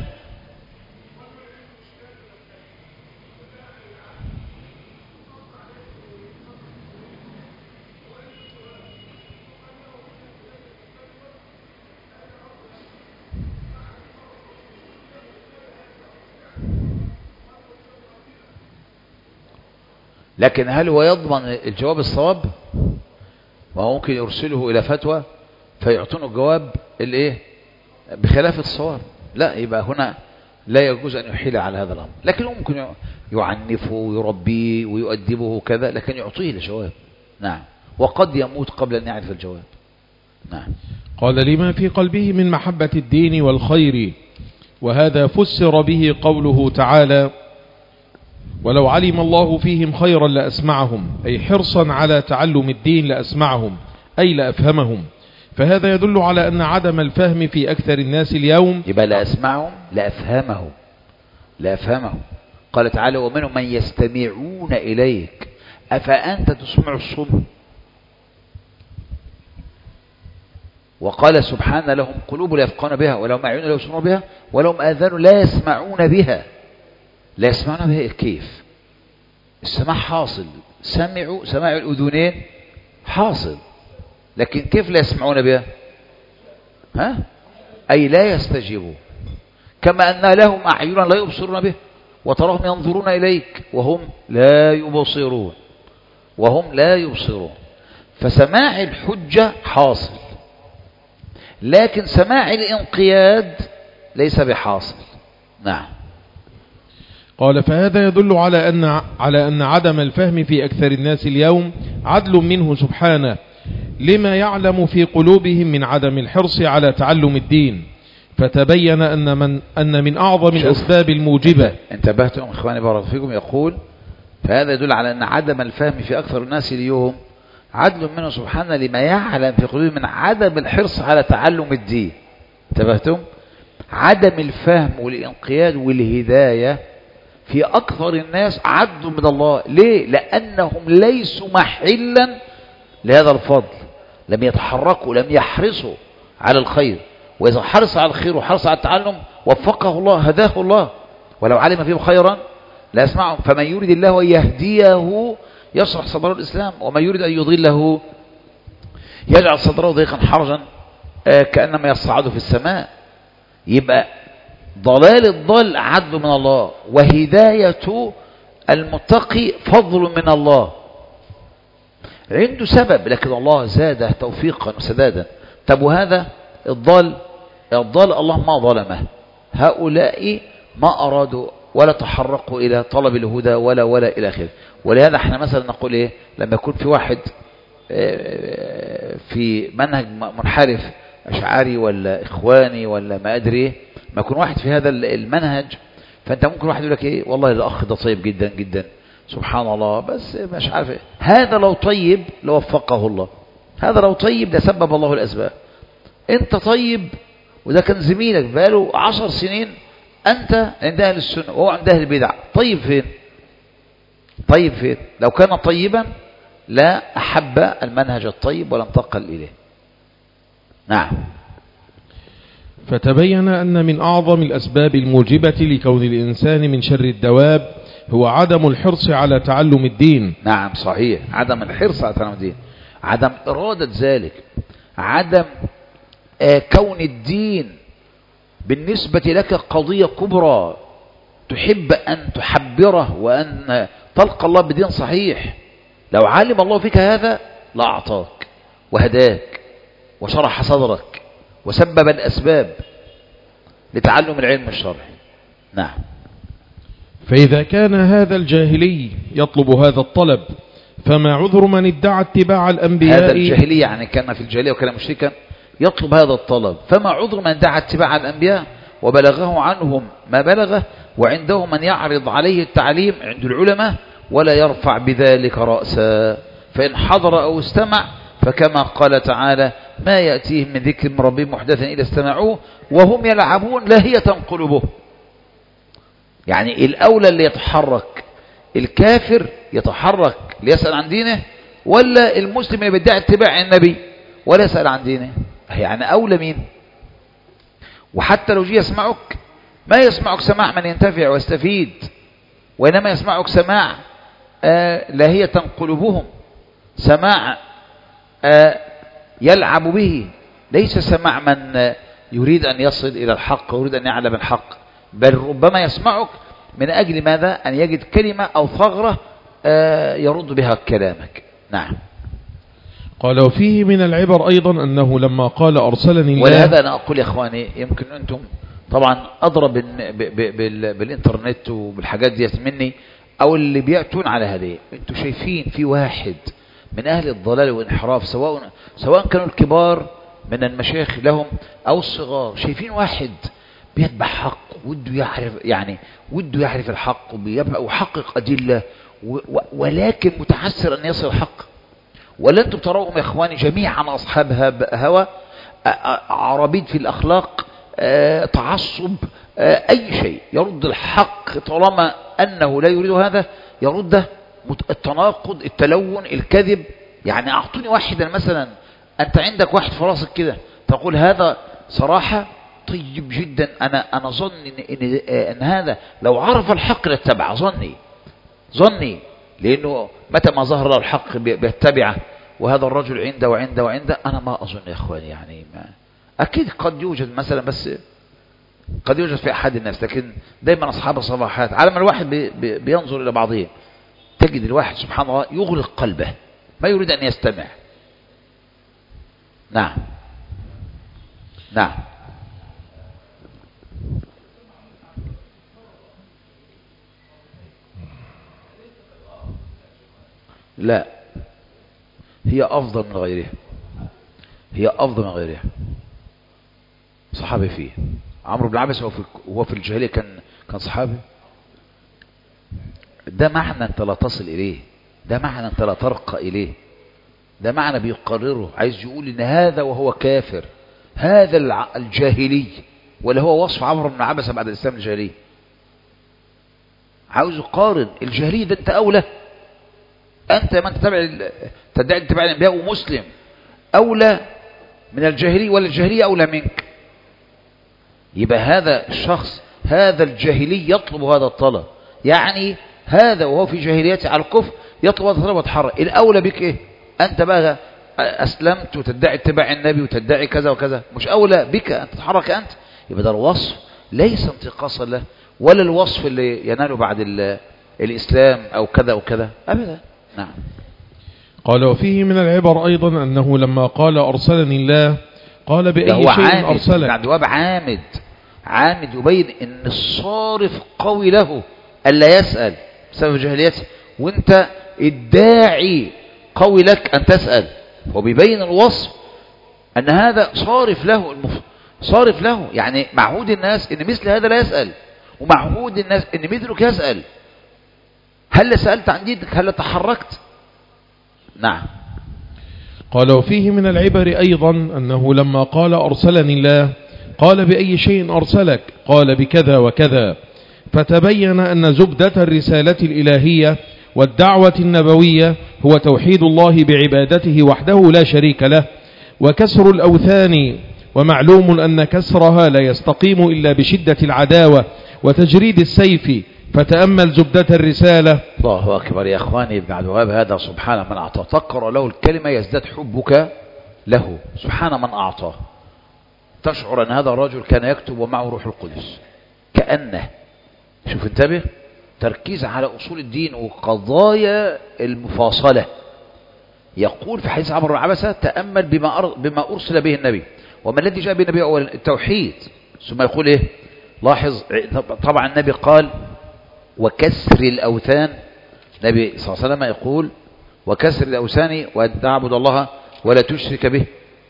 لكن هل هو يضمن الجواب الصواب؟ وهو ممكن يرسله إلى فتوى فيعطونه الجواب الايه بخلاف الصواب. لا، يبقى هنا لا يجوز أن يحيل على هذا الأمر. لكن ممكن يعنفه ويربيه ويؤدبه كذا، لكن يعطيه الجواب. نعم. وقد يموت قبل أن يعرف الجواب. نعم. قال لما في قلبه من محبة الدين والخير، وهذا فسر به قوله تعالى ولو علم الله فيهم خيرا لأسمعهم، أي حرصا على تعلم الدين لأسمعهم أي لأفهمهم. فهذا يدل على أن عدم الفهم في أكثر الناس اليوم، يبقى لأسمعهم لأفهمهم لأفهمهم قال تعالى ومنهم من يستمعون إليك أفأنت تسمع الصم. وقال سبحانه لهم قلوب لا يفقهون بها ولهم أعين لا يبصرون بها ولهم آذان لا يسمعون بها. لا يسمعون بها كيف؟ السماع حاصل، سمعوا سماع الأذنين حاصل، لكن كيف لا يسمعون بها؟ ها؟ أي لا يستجيبوا. كما أن لهم أعين لا يبصرون بها وتراهم ينظرون إليك وهم لا يبصرون وهم لا يبصرون. فسماع الحجة حاصل، لكن سماع الانقياد ليس بحاصل. نعم. قال فهذا يدل على أن على أن عدم الفهم في أكثر الناس اليوم عدل منه سبحانه لما يعلم في قلوبهم من عدم الحرص على تعلم الدين. فتبين أن من أن من أعظم الأسباب الموجبة. انتبهتم إخواني بارك فيكم. يقول فهذا يدل على أن عدم الفهم في أكثر الناس اليوم عدل منه سبحانه لما يعلم في قلوبهم من عدم الحرص على تعلم الدين. انتبهتم؟ عدم الفهم والانقياد والهداية في أكثر الناس عدل من الله. ليه؟ لأنهم ليسوا محلا لهذا الفضل، لم يتحركوا، لم يحرصوا على الخير. وإذا حرص على الخير وحرص على التعلم وفقه الله هداه الله، ولو علم فيهم خيرا لا يسمعهم. فمن يريد الله أن يهديه يشرح صدره الإسلام، ومن يريد أن يضله يجعل صدره ضيقا حرجا كأنما يصعد في السماء. يبقى ضلال الضال عدل من الله، وهداية المتقي فضل من الله. عنده سبب لكن الله زاده توفيقا وسدادا. طب وهذا الضال الضال الله ما ظلمه، هؤلاء ما أرادوا ولا تحرقوا إلى طلب الهدى ولا ولا إلى آخره. ولهذا احنا مثلا نقول إيه لما يكون في واحد في منهج منحرف أشعاري ولا إخواني ولا ما أدري، ما يكون واحد في هذا المنهج، فأنت ممكن واحد يقول لك إيه والله الأخ ده طيب جدا جدا سبحان الله، بس مش عارف إيه. هذا لو طيب لوفقه الله، هذا لو طيب لسبب الله الأسباب. أنت طيب وده كان زميلك بقاله عشر سنين، أنت عند أهل السنة وهو عند أهل البدع، طيب فين؟ طيب فين؟ لو كان طيبا لا أحب المنهج الطيب ولا انتقل إليه. نعم. فتبين أن من أعظم الأسباب الموجبة لكون الإنسان من شر الدواب هو عدم الحرص على تعلم الدين. نعم صحيح، عدم الحرص على تعلم الدين، عدم إرادة ذلك، عدم آه كون الدين بالنسبة لك قضية كبرى تحب أن تحبره وأن تلقى الله بدين صحيح. لو علم الله فيك هذا لأعطاك وهداك وشرح صدرك وسبب الأسباب لتعلم العلم الشرعي. نعم. فإذا كان هذا الجاهلي يطلب هذا الطلب فما عذر من ادعى اتباع الأنبياء؟ هذا الجاهلي يعني كان في الجاهلية وكان مشركا يطلب هذا الطلب، فما عذر من ادعى اتباع الأنبياء وبلغه عنهم ما بلغه، وعنده من يعرض عليه التعليم عند العلماء ولا يرفع بذلك رأسا، فإن حضر أو استمع فكما قال تعالى ما يأتيهم من ذكر من ربهم محدثا إذا استمعوه وهم يلعبون لاهية قلوبهم. يعني الأولى اللي يتحرك الكافر يتحرك ليسأل عن دينه، ولا المسلم اللي بيدعي اتباع النبي ولا يسأل عن دينه؟ يعني أولى مين؟ وحتى لو جي يسمعك ما يسمعك سماع من ينتفع ويستفيد، وإنما يسمعك سماع آه لاهية قلوبهم، سماع آه يلعب به، ليس سماع من آه يريد أن يصل إلى الحق ويريد أن يعلم الحق، بل ربما يسمعك من أجل ماذا؟ أن يجد كلمة أو ثغرة آه يرد بها كلامك. نعم. قال وفيه من العبر أيضا أنه لما قال أرسلني الله، ولهذا أنا أقول يا إخواني يمكن أنتم طبعا أضرب بالإنترنت وبالحاجات دي مني أو اللي بيأتون على هذه، أنتم شايفين في واحد من أهل الضلال والانحراف سواء سواء كانوا الكبار من المشايخ لهم أو الصغار، شايفين واحد بيتبع حق وده يعرف يعني وده يعرف الحق ويحقق أدلة ولكن متحسر أن يصل الحق. ولا أنتم تراهم يا إخواني جميعا أصحاب هوى، عربيد في الأخلاق، تعصب، أي شيء يرد الحق طالما أنه لا يريد هذا يرد التناقض، التلون، الكذب. يعني أعطوني واحدا مثلا، أنت عندك واحد في راسك كده تقول هذا صراحة طيب جدا، أنا أنا ظني إن, إن, إن هذا لو عرف الحق لاتبع، ظني ظني لأنه متى ما ظهر له الحق بيتبعه، وهذا الرجل عنده وعنده وعنده. أنا ما أظن يا إخواني، يعني ما أكيد قد يوجد مثلا، بس قد يوجد في أحد الناس، لكن دايما أصحاب الصلاحات على ما الواحد بي بي بينظر إلى بعضهم تجد الواحد سبحان الله يغلق قلبه، ما يريد أن يستمع. نعم نعم. لا، هي أفضل من غيرها، هي أفضل من غيرها. صحابي فيه عمرو بن عبس وهو في الجاهلية كان كان صحابي. ده معنى أنت لا تصل إليه، ده معنى أنت لا ترقى إليه، ده معنى بيقرره، عايز يقول إن هذا وهو كافر، هذا الجاهلي، ولا هو وصف عمرو بن عبس بعد الإسلام الجاهلي. عاوز يقارن الجاهلي ده أنت أولى، أنت من تتبع تدعي تتبع الأنبياء ومسلم أولى من الجاهلي، ولا الجاهلي أولى منك؟ يبقى هذا الشخص، هذا الجاهلي يطلب هذا الطلب، يعني هذا وهو في جاهليته على الكفر يطلب هذا الطلب وتحرك. الأولى بك إيه؟ أنت بقى أسلمت وتدعي اتباع النبي وتدعي كذا وكذا، مش أولى بك أن تتحرك أنت؟ يبقى ده الوصف ليس انتقاصا له، ولا الوصف اللي يناله بعد الإسلام أو كذا وكذا أبدا. نعم. قال وفيه من العبر أيضا أنه لما قال أرسلني الله قال بأي شيء أرسلك. عبد الوهاب عامد عامد يبين أن الصارف قوي له ألا يسأل بسبب جاهليته، وانت الداعي قوي لك أن تسأل. وبيبين الوصف أن هذا صارف له المف... صارف له، يعني معهود الناس أن مثل هذا لا يسأل، ومعهود الناس أن مثلك يسأل. هل سألت عن دينك؟ هل تحركت؟ نعم. قال وفيه من العبر أيضا أنه لما قال أرسلني الله قال بأي شيء أرسلك قال بكذا وكذا، فتبين أن زبدة الرسالة الإلهية والدعوة النبوية هو توحيد الله بعبادته وحده لا شريك له، وكسر الأوثان، ومعلوم أن كسرها لا يستقيم إلا بشدة العداوة وتجريد السيف، فتأمل زبدة الرسالة. الله أكبر يا أخواني. ابن عبد الوهاب هذا سبحان من أعطى، تقرأ له الكلمة يزداد حبك له، سبحان من أعطى. تشعر أن هذا الرجل كان يكتب ومعه روح القدس، كأنه، شوف انتبه، تركيز على أصول الدين وقضايا المفاصلة. يقول في حديث عمرو بن عبسة تأمل بما, بما أرسل به النبي، وما الذي جاء به النبي هو التوحيد. ثم يقول إيه؟ لاحظ طبعا النبي قال وكسر الأوثان، النبي صلى الله عليه وسلم يقول وكسر الأوثان وأن تعبد الله ولا تشرك به.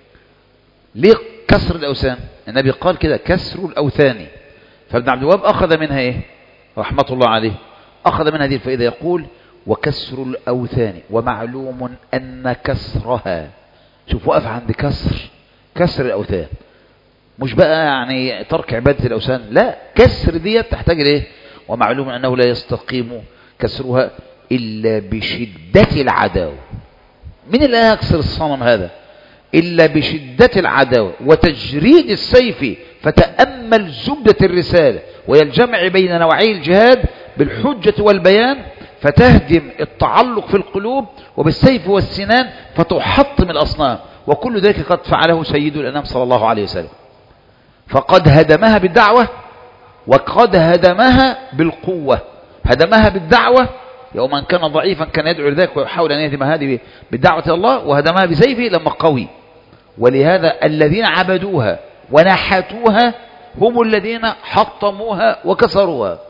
ليه كسر الأوثان؟ النبي قال كده كسر الأوثان. فابن عبد الوهاب أخذ منها إيه رحمة الله عليه؟ أخذ منها هذه الفائدة، يقول وكسر الأوثان ومعلوم أن كسرها. شوف وقف عند كسر، كسر الأوثان، مش بقى يعني ترك عبادة الأوثان، لا، كسر دي تحتاج ليه؟ ومعلوم أنه لا يستقيم كسرها إلا بشدة العداوة. من اللي يكسر الصنم هذا؟ إلا بشدة العداوة وتجريد السيف. فتأمل زبدة الرسالة، وهي الجمع بين نوعي الجهاد بالحجة والبيان، فتهدم التعلق في القلوب، وبالسيف والسنان فتحطم الأصنام. وكل ذلك قد فعله سيد الأنام صلى الله عليه وسلم، فقد هدمها بالدعوة وقد هدمها بالقوة. هدمها بالدعوة، يوما كان ضعيفا كان يدعو لذلك ويحاول أن يهدم هذه بالدعوة الله، وهدمها بسيفه لما قوي. ولهذا الذين عبدوها ونحتوها هم الذين حطموها وكسروها.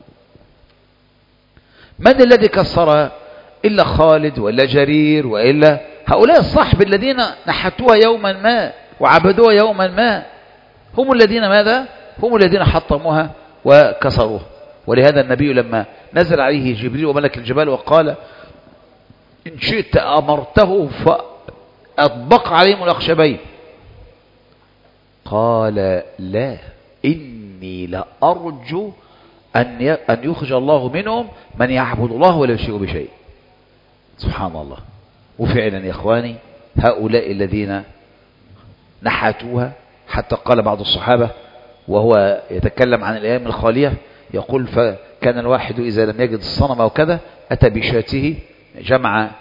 من الذي كسرها؟ إلا خالد وإلا جرير وإلا هؤلاء الصحب الذين نحتوها يوما ما وعبدوها يوما ما، هم الذين ماذا؟ هم الذين حطموها وكسروها. ولهذا النبي لما نزل عليه جبريل وملك الجبال وقال إن شئت أمرته فأطبق عليهم الأخشبين، قال لا، إني لأرجو أن أن يخرج الله منهم من يعبد الله ولا يشرك بشيء. سبحان الله. وفعلا يا إخواني هؤلاء الذين نحتوها، حتى قال بعض الصحابة وهو يتكلم عن الأيام الخالية يقول: فكان الواحد إذا لم يجد الصنم أو كذا أتى بشاته، جمع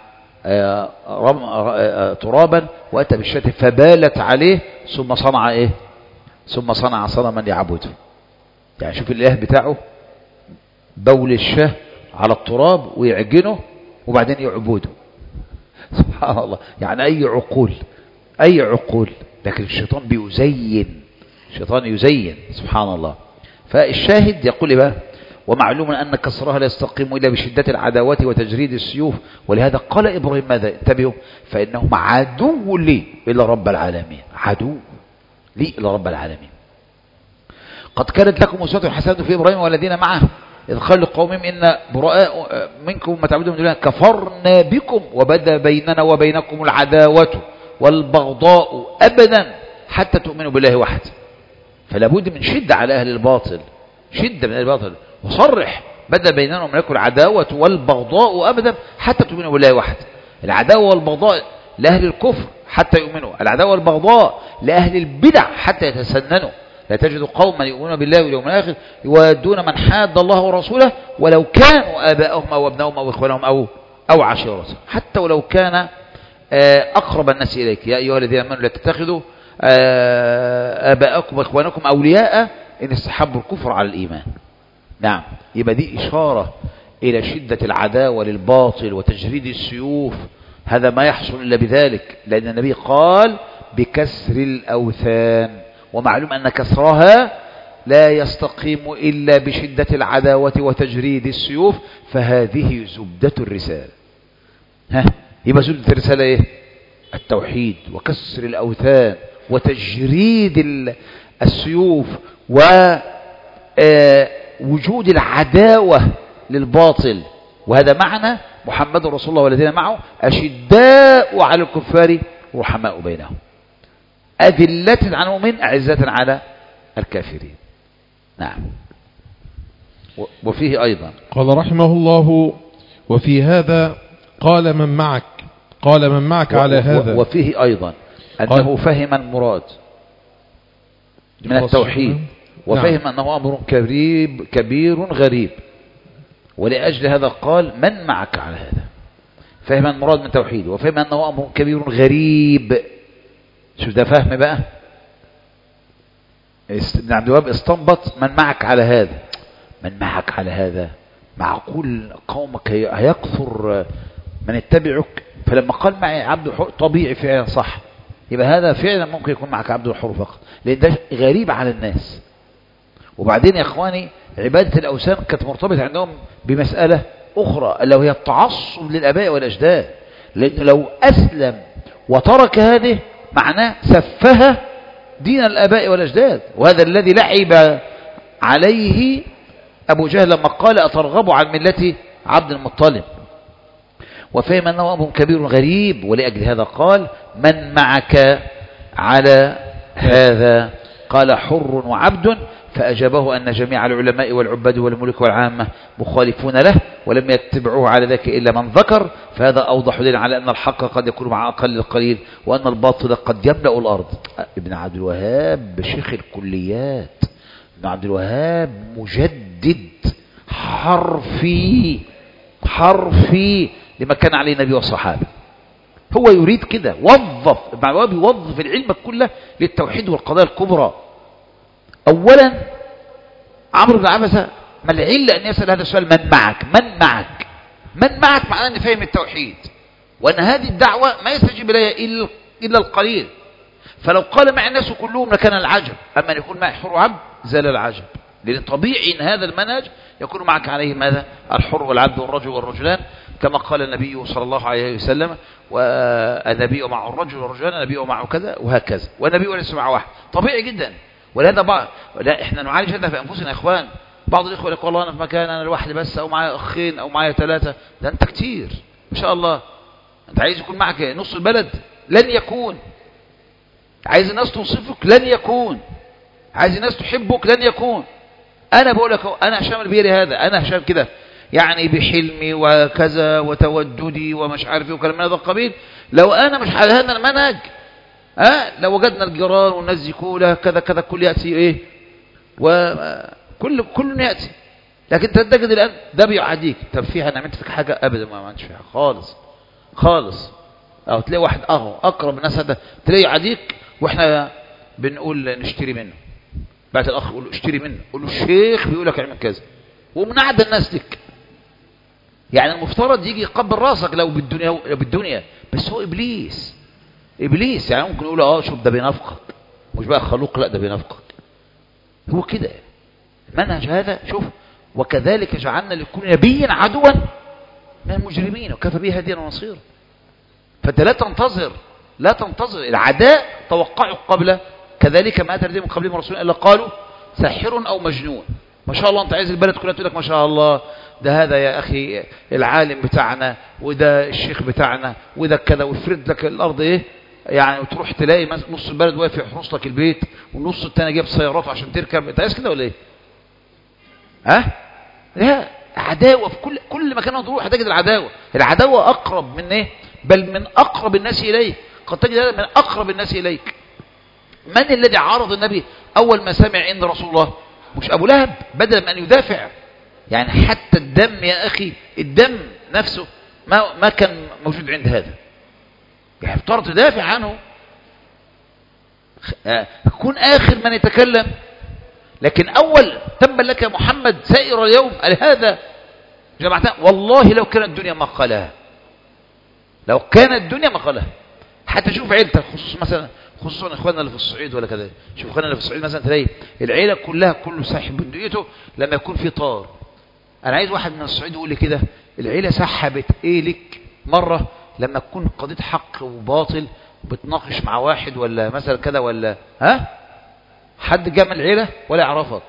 ترابا وأتى بالشاة فبالت عليه ثم صنع إيه؟ ثم صنع صنما يعبده. يعني شوف الإله بتاعه بول الشاه على التراب ويعجنه وبعدين يعبده. سبحان الله. يعني أي عقول، أي عقول. لكن الشيطان بيزين، الشيطان يزين. سبحان الله. فالشاهد يقول بقى: ومعلوم أن كسرها لا يستقيم إلا بشدة العداوة وتجريد السيوف، ولهذا قال إبراهيم ماذا؟ انتبهوا: فإنهم عدو لي إلا رب العالمين. عدو لي إلا رب العالمين. قد كانت لكم أسوة حسنة في إبراهيم والذين معه إذ قالوا لقومهم إن براء منكم ما تعبدون من دون الله كفرنا بكم وبدا بيننا وبينكم العداوة والبغضاء أبدا حتى تؤمنوا بالله وحده. فلا بد من شدة على أهل الباطل، شدة من أهل الباطل، وصرح: بدا بيننا وبينكم العداوة والبغضاء أبدا حتى تؤمنوا بالله وحده. العداوة والبغضاء لأهل الكفر حتى يؤمنوا، العداوة والبغضاء لأهل البدع حتى يتسننوا. لا تجد قوما يؤمنون بالله واليوم الآخر يوادون من حاد الله ورسوله ولو كانوا آباءهم أو أبنائهم أو إخوانهم أو أو عشيرتهم، حتى ولو كان أقرب الناس إليك. يا أيها الذين آمنوا لا تتخذوا آباءكم وإخوانكم أولياء إن استحبوا الكفر على الإيمان. نعم. يبقى دي إشارة إلى شدة العداوة للباطل وتجريد السيوف. هذا ما يحصل إلا بذلك، لأن النبي قال: بكسر الأوثان. ومعلوم أن كسرها لا يستقيم إلا بشدة العداوة وتجريد السيوف، فهذه زبدة الرسالة. ها، يبقى زبدة الرسالة إيه؟ التوحيد وكسر الأوثان وتجريد السيوف ووجود العداوة للباطل. وهذا معنى محمد رسول الله والذين معه أشداء على الكفار رحماء بينهم، أذلة على المؤمنين أعزة على الكافرين. نعم. وفيه أيضا قال رحمه الله: وفي هذا قال من معك قال من معك على هذا. وفيه أيضا أنه فهم المراد من التوحيد، وفهم أنه أمر كبير كبير غريب، ولأجل هذا قال من معك على هذا. فهم المراد من التوحيد وفهم أنه أمر كبير غريب. شوف ده فهم بقى. ابن عبد الوهاب استنبط من معك على هذا. من معك على هذا، معقول قومك هيكثر من يتبعك؟ فلما قال معي عبد حر طبيعي فعلا صح، يبقى هذا فعلا ممكن يكون معك عبد الحر فقط، لأن ده غريب على الناس. وبعدين يا إخواني عبادة الأوثان كانت مرتبطة عندهم بمسألة أخرى اللي هي التعصب للآباء والأجداد. لأن لو أسلم وترك هذه معناه سفه دين الآباء والأجداد، وهذا الذي لعب عليه أبو جهل لما قال: أترغب عن ملة عبد المطلب. وفهم أنه أمر كبير غريب، ولأجل هذا قال من معك على هذا؟ قال حر وعبد. فأجابه أن جميع العلماء والعباد والملك والعامة مخالفون له ولم يتبعوه على ذلك إلا من ذكر، فهذا أوضح دليل على أن الحق قد يكون مع أقل القليل وأن الباطل قد يملأ الأرض. ابن عبد الوهاب شيخ الكليات، ابن عبد الوهاب مجدد حرفي حرفي لما كان عليه النبي والصحابة. هو يريد كده، وظف ابن عبد الوهاب يوظف العلم كله للتوحيد والقضايا الكبرى. أولا عمرو بن عبسة ما العلة أن يسأل هذا السؤال من معك؟ من معك؟ من معك معناه أن فهم التوحيد، وأن هذه الدعوة ما يستجيب إليها إلا القليل. فلو قال مع الناس كلهم لكان العجب، أما أن يكون معي حر وعبد زال العجب، لأن طبيعي أن هذا المنهج يكون معك عليه ماذا؟ الحر والعبد والرجل والرجلان، كما قال النبي صلى الله عليه وسلم: والنبي معه الرجل والرجلان، النبي معه كذا وهكذا، والنبي ليس معه واحد. طبيعي جدا. ولهذا بعض لا احنا نعالج هذا في انفسنا يا اخوان. بعض الاخوه يقول: والله انا في مكان انا لوحدي بس، او معايا اخين او معايا ثلاثه. ده انت كتير ما شاء الله. انت عايز يكون معك نص البلد؟ لن يكون. عايز الناس توصفك؟ لن يكون. عايز الناس تحبك؟ لن يكون. أنا بقول لك أنا هشام البيري هذا، أنا هشام كده يعني بحلمي وكذا وتوددي ومش عارف ايه وكلام من هذا القبيل. لو أنا مش على هذا المنهج ها لو وجدنا الجيران والناس دي كلها كذا كذا كل يأتي ايه وكل كل يأتي، لكن تجد الآن ده بيعاديك. طب فيها انا عملت فيك حاجة؟ ابدا ما عملتش فيها خالص خالص. او تلاقي واحد اهو اقرب الناس هذا تلاقي يعاديك واحنا بنقول نشتري منه، بعد الاخ يقول له اشتري منه، يقول له الشيخ بيقول لك اعمل كذا، ومن اعدى الناس لك. يعني المفترض يجي يقبل راسك لو بالدنيا بالدنيا، بس هو ابليس ابليس. يعني ممكن يقول اه شوف ده بينافقك، مش بقى خلوق، لا ده بينافقك. هو كده منهج هذا. شوف وكذلك جعلنا لكل نبي عدوا من المجرمين وكفى به هاديا ونصيرا. فانت لا تنتظر لا تنتظر العداء، توقعوا قبل كذلك ما اتى من قبلهم رسول الا قالوا ساحر او مجنون. ما شاء الله انت عايز البلد كلها تقول لك ما شاء الله ده هذا يا اخي العالم بتاعنا وده الشيخ بتاعنا وده كذا، ويفرد لك الارض ايه يعني، وتروح تلاقي نص البلد واقف يحرس لك البيت والنص الثاني جايب سيارات عشان تركب. انت عايز كده ولا ايه؟ ها؟ لا، عداوه في كل كل مكان تروح هتجد العداوه. العداوه اقرب من ايه؟ بل من اقرب الناس اليك، قد تجد هذا من اقرب الناس اليك. من الذي عارض النبي اول ما سمع عند رسول الله؟ مش ابو لهب، بدل من ان يدافع. يعني حتى الدم يا اخي، الدم نفسه ما ما كان موجود عند هذا، يعني افترض تدافع عنه، كن اخر من يتكلم. لكن اول تبا لك يا محمد سائر اليوم قال هذا جماعتنا. والله لو كانت الدنيا ما قالها، لو كانت الدنيا ما قالها. حتى شوف عيلتك، خصوصا مثلا خصوصا اخواننا اللي في الصعيد ولا كذا، شوف اخواننا اللي في الصعيد مثلا تلاقي العيله كلها كله ساحب بندقيته لما يكون في طار. انا عايز واحد من الصعيد يقول لي كده العيله سحبت ايه لك مره لما تكون قضيه حق وباطل بتناقش مع واحد ولا مثلا كذا ولا ها؟ حد جاء من العيله ولا يعرفك،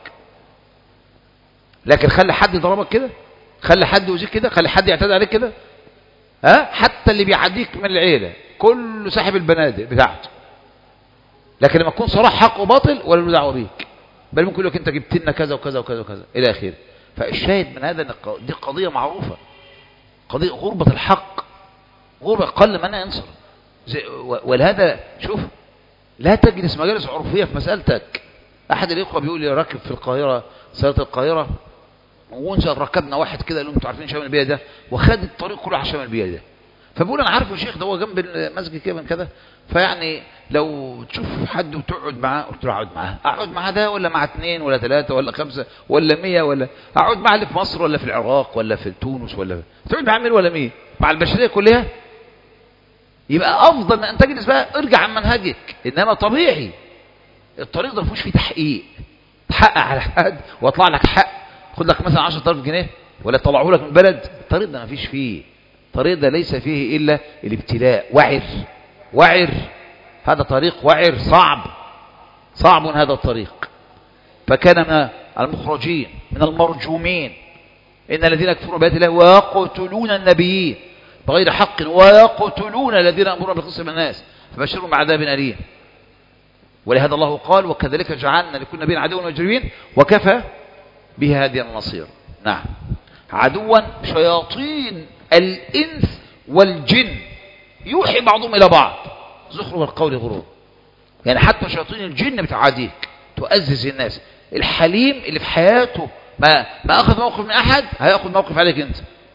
لكن خلي حد يضربك كده، خلي حد يؤذيك كده، خلي حد يعتدي عليك كده، ها؟ حتى اللي بيعديك من العيله كله ساحب البنادق بتاعته. لكن لما تكون صراحه حق وباطل ولا له دعوه بيك، بل ممكن يقول لك انت جبت لنا كذا وكذا وكذا وكذا الى اخره. فالشاهد من هذا ان دي قضيه معروفه، قضيه غربه الحق، غربه قل منها ينصر. ولهذا شوف لا تجلس مجالس عرفيه في مسالتك. احد الاخوه بيقول لي راكب في القاهره سياره القاهره، ونزل ركبنا واحد كده اللي انتوا عارفين شمال البيئه ده، وخد الطريق كله على شمال البيئه ده. فبقول انا عارفه الشيخ ده هو جنب المسجد كده من كذا، فيعني لو تشوف حد وتقعد معاه، قلت له اقعد معاه، اقعد معاه ده ولا مع اثنين ولا ثلاثه ولا خمسه ولا مية، ولا اقعد مع اللي في مصر ولا في العراق ولا في تونس، ولا تقعد مع مين ولا مين؟ مع البشريه كلها. يبقى افضل من ان تجلس بقى ارجع عن منهجك. انما طبيعي الطريق ده ما فيهوش فيه تحقيق، تحقق على حد واطلع لك حق، خد لك مثلا عشرة آلاف جنيه ولا طلعوا لك من البلد. الطريق ده ما فيش فيه، الطريق ده ليس فيه الا الابتلاء. وعر وعر هذا طريق وعر، صعب صعب هذا الطريق. فكان من المخرجين من المرجومين ان الذين يكفرون بآيات الله ويقتلون النبيين بغير حق ويقتلون الذين يأمرون بالقسط من الناس فبشرهم بعذاب أليم. ولهذا الله قال وكذلك جعلنا لكل نبي عدوا مجرمين وكفى به هاديا النصير. نعم، عدوا شياطين الإنس والجن يوحي بعضهم إلى بعض زخرف القول غرور. يعني حتى شياطين الجن بتعاديك، تؤزز الناس. الحليم اللي في حياته ما ما أخذ موقف من أحد هيأخذ موقف عليك أنت.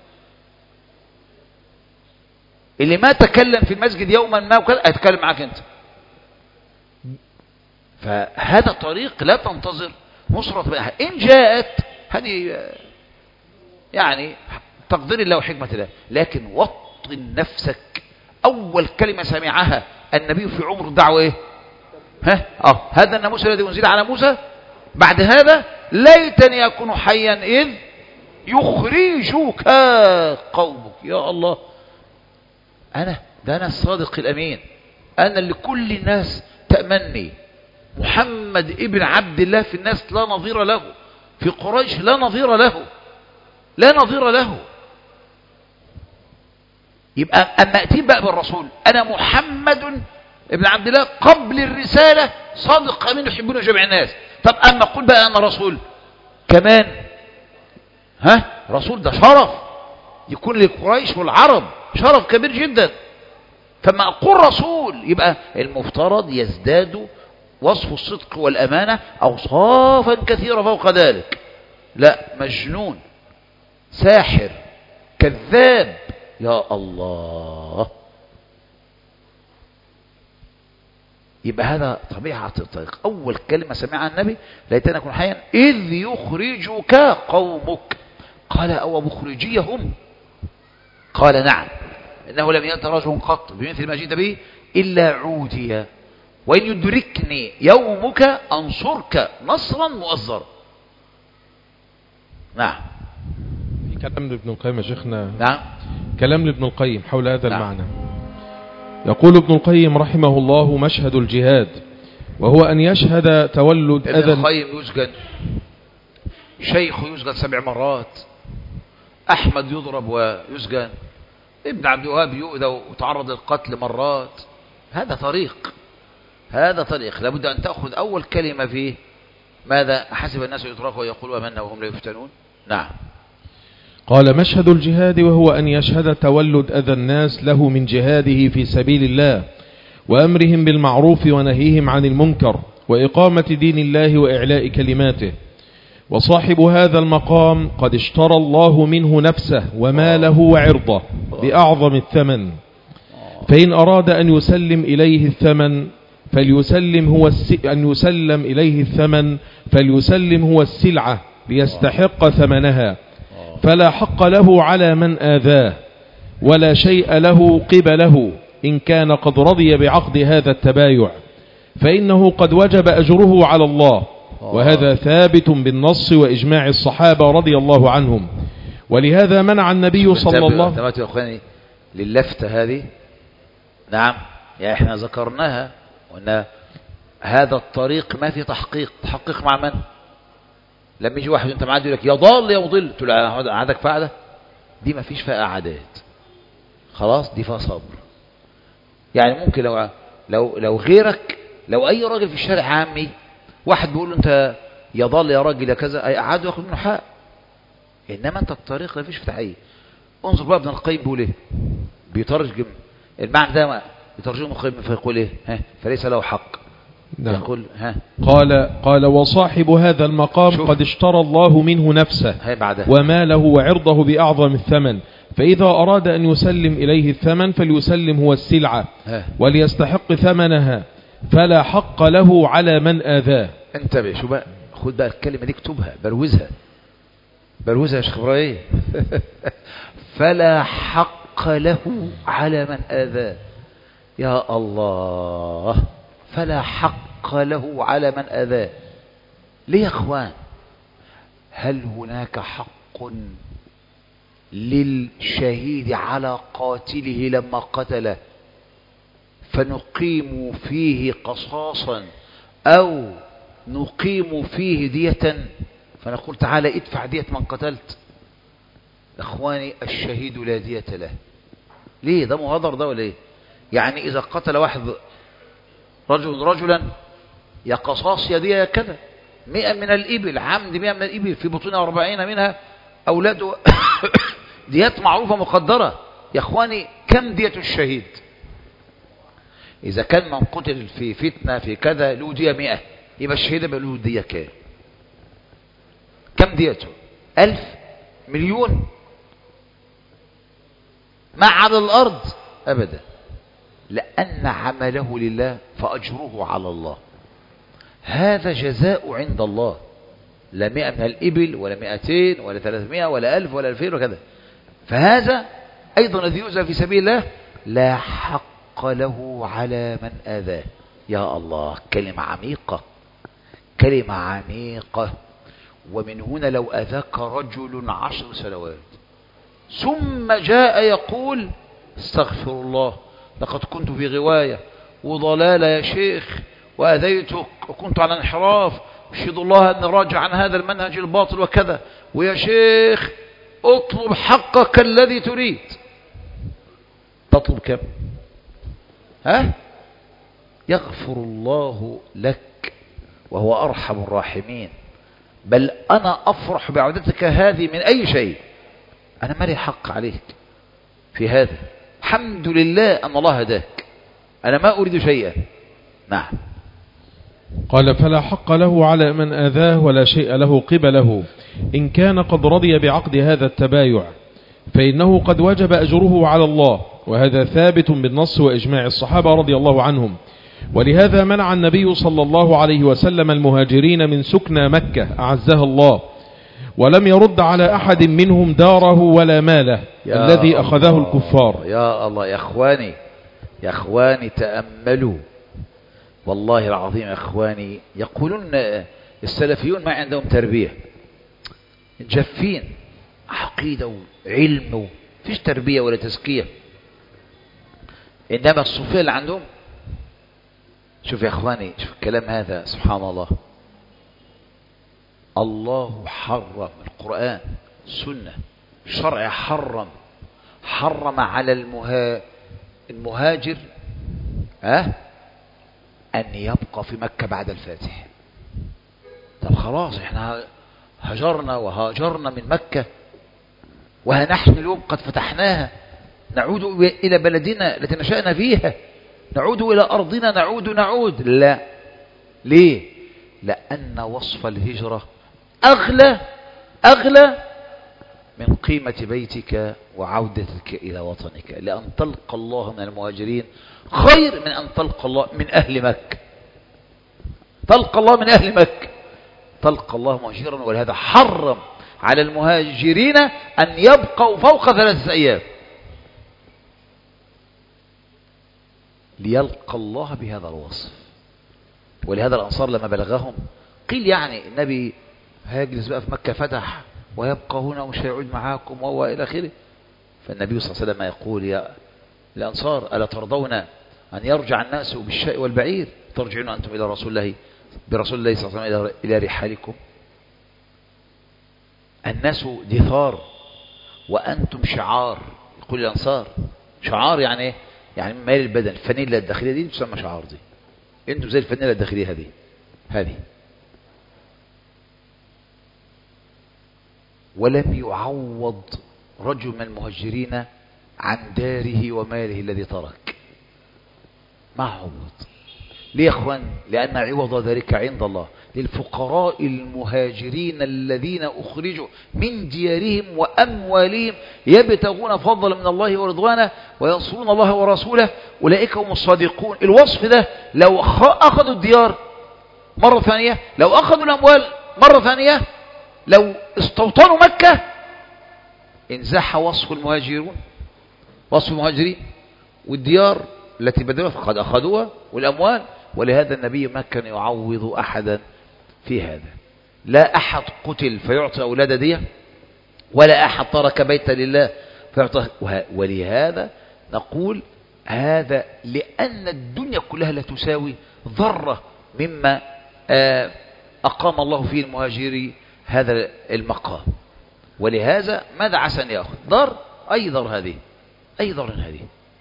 اللي ما تكلم في المسجد يوما ما وكذا هيتكلم معاك أنت. فهذا طريق لا تنتظر نصرة بها. إن جاءت هذه يعني تقدير الله وحكمة الله، لكن وطن نفسك. أول كلمة سمعها النبي في عمر الدعوة إيه؟ ها؟ آه هذا الناموس الذي أنزل على موسى. بعد هذا ليتني أكون حيا إذ يخرجك قومك. يا الله، أنا ده أنا الصادق الأمين، أنا اللي كل الناس تأمني. محمد ابن عبد الله في الناس لا نظير له، في قريش لا نظير له، لا نظير له. يبقى أما أتي بقى بالرسول، أنا محمد ابن عبد الله قبل الرسالة صادق أمين يحبون جميع الناس. طب أما قل بقى أنا رسول، كمان ها رسول، ده شرف يكون لقريش والعرب، شرف كبير جدا. فما أقول رسول يبقى المفترض يزداد وصف الصدق والأمانة أوصافا كثيرة فوق ذلك. لا، مجنون، ساحر، كذاب، يا الله. يبقى هذا طبيعة الطريق. أول كلمة سمعها النبي ليتنا نكون حيا إذ يخرجك قومك. قال أو مخرجيهم؟ قال نعم، إنه لم يأت رجل قط بمثل ما جئت به إلا عودي، وإن يدركني يومك أنصرك نصرا مؤزرا. نعم. في كلام لابن القيم يا شيخنا. نعم. كلام لابن القيم حول هذا نعم. المعنى. يقول ابن القيم رحمه الله: مشهد الجهاد وهو أن يشهد تولد ابن أذى. القيم يسجن، شيخه يسجن سبع مرات، أحمد يضرب ويسجن، ابن عبد الوهاب يؤذى وتعرض للقتل مرات. هذا طريق، هذا طريق لابد أن تأخذ أول كلمة فيه. ماذا حسب الناس يتركوا ويقولوا أمنا وهم لا يفتنون. نعم. قال: مشهد الجهاد وهو أن يشهد تولد أذى الناس له من جهاده في سبيل الله وأمرهم بالمعروف ونهيهم عن المنكر وإقامة دين الله وإعلاء كلماته. وصاحب هذا المقام قد اشترى الله منه نفسه وماله وعرضه بأعظم الثمن، فإن أراد أن يسلم إليه الثمن فليسلم هو الس... أن يسلم إليه الثمن فليسلم هو السلعة ليستحق ثمنها، فلا حق له على من آذاه ولا شيء له قبله إن كان قد رضي بعقد هذا التبايع، فإنه قد وجب أجره على الله، وهذا ثابت بالنص وإجماع الصحابة رضي الله عنهم. ولهذا منع النبي صلى الله عليه وسلم. يا أخواني للفتة هذه، نعم، يعني احنا ذكرناها وأن هذا الطريق ما في تحقيق. تحقيق مع من؟ لما يجي واحد وانت معاه يقول لك يا ضال يا مضل، تقول له عادك فعله، دي ما فيش فيها عادات، خلاص دي فيها صبر. يعني ممكن لو لو لو غيرك، لو اي راجل في الشارع عامي واحد بيقول له انت يا ضال يا راجل يا كذا، قعد ياخد منه حق. انما انت الطريق ما فيش فتحيه. انظر بقى ابن القيم بيقول ايه، بيترجم المعنى ده، بيترجمه القيم فيقول ايه، ها فليس له حق. نعم. يقول ها قال قال وصاحب هذا المقام شوف. قد اشترى الله منه نفسه بعدها. وماله وعرضه بأعظم الثمن، فإذا أراد أن يسلم إليه الثمن فليسلم هو السلعة ها. وليستحق ثمنها، فلا حق له على من آذاه. انتبه، شو بقى، خد بقى الكلمة دي اكتبها، بروزها بروزها يا شيخ ابراهيم. فلا حق له على من آذاه. يا الله، فلا حق له على من آذاه. ليه يا اخوان؟ هل هناك حق للشهيد على قاتله لما قتله فنقيم فيه قصاصا أو نقيم فيه دية فنقول تعالى ادفع دية من قتلت؟ اخواني الشهيد لا دية له. ليه؟ ده مهدر ده ولا ايه؟ يعني اذا قتل واحد رجل رجلا يا قصاص يا دية يا كذا. مئة من الإبل عمد، مئة من الإبل في بطونها أربعين منها أولاده. ديات معروفة مقدرة. يا اخواني كم دية الشهيد؟ إذا كان من قتل في فتنة في كذا له دية مئة، يبقى الشهيد بقى له دية كام؟ كم ديته؟ ألف؟ مليون؟ ما على الأرض أبدا، لأن عمله لله فأجره على الله. هذا جزاء عند الله، لا مئة من الإبل ولا مئتين ولا ثلاثمائة ولا ألف ولا ألفين وكذا. فهذا أيضا الذي يؤذى في سبيل الله لا حق له على من آذاه. يا الله، كلمة عميقة، كلمة عميقة. ومن هنا لو أذاك رجل عشر سنوات ثم جاء يقول استغفر الله لقد كنت في غواية وضلال يا شيخ وأذيتك وكنت على انحراف، أشهد الله أن راجع عن هذا المنهج الباطل وكذا، ويا شيخ اطلب حقك الذي تريد. تطلب كم؟ ها؟ يغفر الله لك وهو أرحم الراحمين. بل أنا أفرح بعودتك هذه من أي شيء. أنا مالي حق عليك في هذا، الحمد لله أن الله هداك، أنا ما أريد شيئا. نعم. قال فلا حق له على من آذاه ولا شيء له قبله إن كان قد رضي بعقد هذا التبايع، فإنه قد وجب أجره على الله، وهذا ثابت بالنص وإجماع الصحابة رضي الله عنهم. ولهذا منع النبي صلى الله عليه وسلم المهاجرين من سكنى مكة أعزها الله، ولم يرد على أحد منهم داره ولا ماله الذي أخذه الكفار. يا الله يا أخواني، يا أخواني تأملوا والله العظيم يا أخواني. يقولون السلفيون ما عندهم تربية، جافين عقيدة وعلم، فيش تربية ولا تزكية. إنما الصوفية اللي عندهم، شوف يا أخواني، شوف الكلام هذا سبحان الله. الله حرم، القرآن السنة الشرع حرم حرم على المها المهاجر أه؟ أن يبقى في مكة بعد الفاتح. طب خلاص احنا هجرنا وهاجرنا من مكة، وها نحن اليوم قد فتحناها، نعود إلى بلدنا التي نشأنا فيها، نعود إلى أرضنا، نعود نعود لا. ليه؟ لأن وصف الهجرة أغلى أغلى من قيمة بيتك وعودتك إلى وطنك، لأن تلقى الله من المهاجرين خير من أن تلقى الله من أهل مكة. تلقى الله من أهل مكة، تلقى الله مهاجرا. ولهذا حرم على المهاجرين أن يبقوا فوق ثلاثة أيام ليلقى الله بهذا الوصف. ولهذا الأنصار لما بلغهم قيل يعني النبي هيجلس بقى في مكة فتح ويبقى هنا ومش هيعود معاكم وهو إلى آخره. فالنبي صلى الله عليه وسلم يقول يا الأنصار ألا ترضون أن يرجع الناس بالشاء والبعير، ترجعون أنتم إلى رسول الله برسول الله صلى الله عليه وسلم إلى رحالكم. الناس دثار وأنتم شعار. يقول الأنصار شعار يعني ايه؟ يعني مال البدن. الفانيلا الداخلية دي تسمى شعار، دي انتم زي الفانيلا الداخلية هذه هذه. ولم يعوض رجل من المهاجرين عن داره وماله الذي ترك، ما عوض. ليه يا اخوان؟ لأن عوض ذلك عند الله للفقراء المهاجرين الذين أخرجوا من ديارهم وأموالهم يبتغون فضلا من الله ورضوانه وينصرون الله ورسوله، أولئك هم الصادقون. الوصف ده لو أخذوا الديار مرة ثانية، لو أخذوا الأموال مرة ثانية، لو استوطنوا مكة، انزح وصف المهاجرون، وصف المهاجرين، والديار التي بدلوها فقد أخذوها والأموال. ولهذا النبي ما كان يعوض أحدا في هذا. لا أحد قتل فيعطي أولاد دية، ولا أحد ترك بيتا لله فيعطي. ولهذا نقول هذا لأن الدنيا كلها لا تساوي ذرة مما أقام الله فيه المهاجري هذا المقام. ولهذا ماذا عسى أن يأخذ؟ دار، أي دار هذه، أي دار هذه.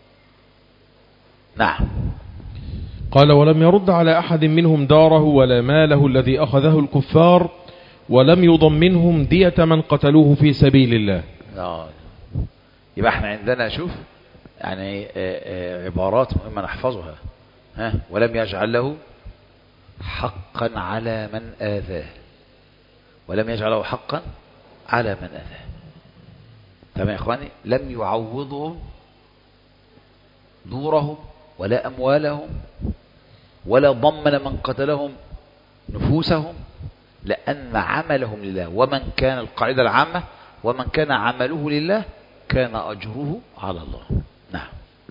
نعم. قال ولم يرد على أحد منهم داره ولا ماله الذي أخذه الكفار، ولم يضمنهم دية من قتلوه في سبيل الله. لا. يبقى احنا عندنا شوف يعني عبارات مهمة نحفظها. ها؟ ولم يجعل له حقا على من آذاه، ولم يجعله حقا على من آذاه. تمام يا إخواني؟ لم يعوضهم دورهم ولا أموالهم، ولا ضمن من قتلهم نفوسهم، لأن عملهم لله. ومن كان القاعدة العامة ومن كان عمله لله كان أجره على الله. نعم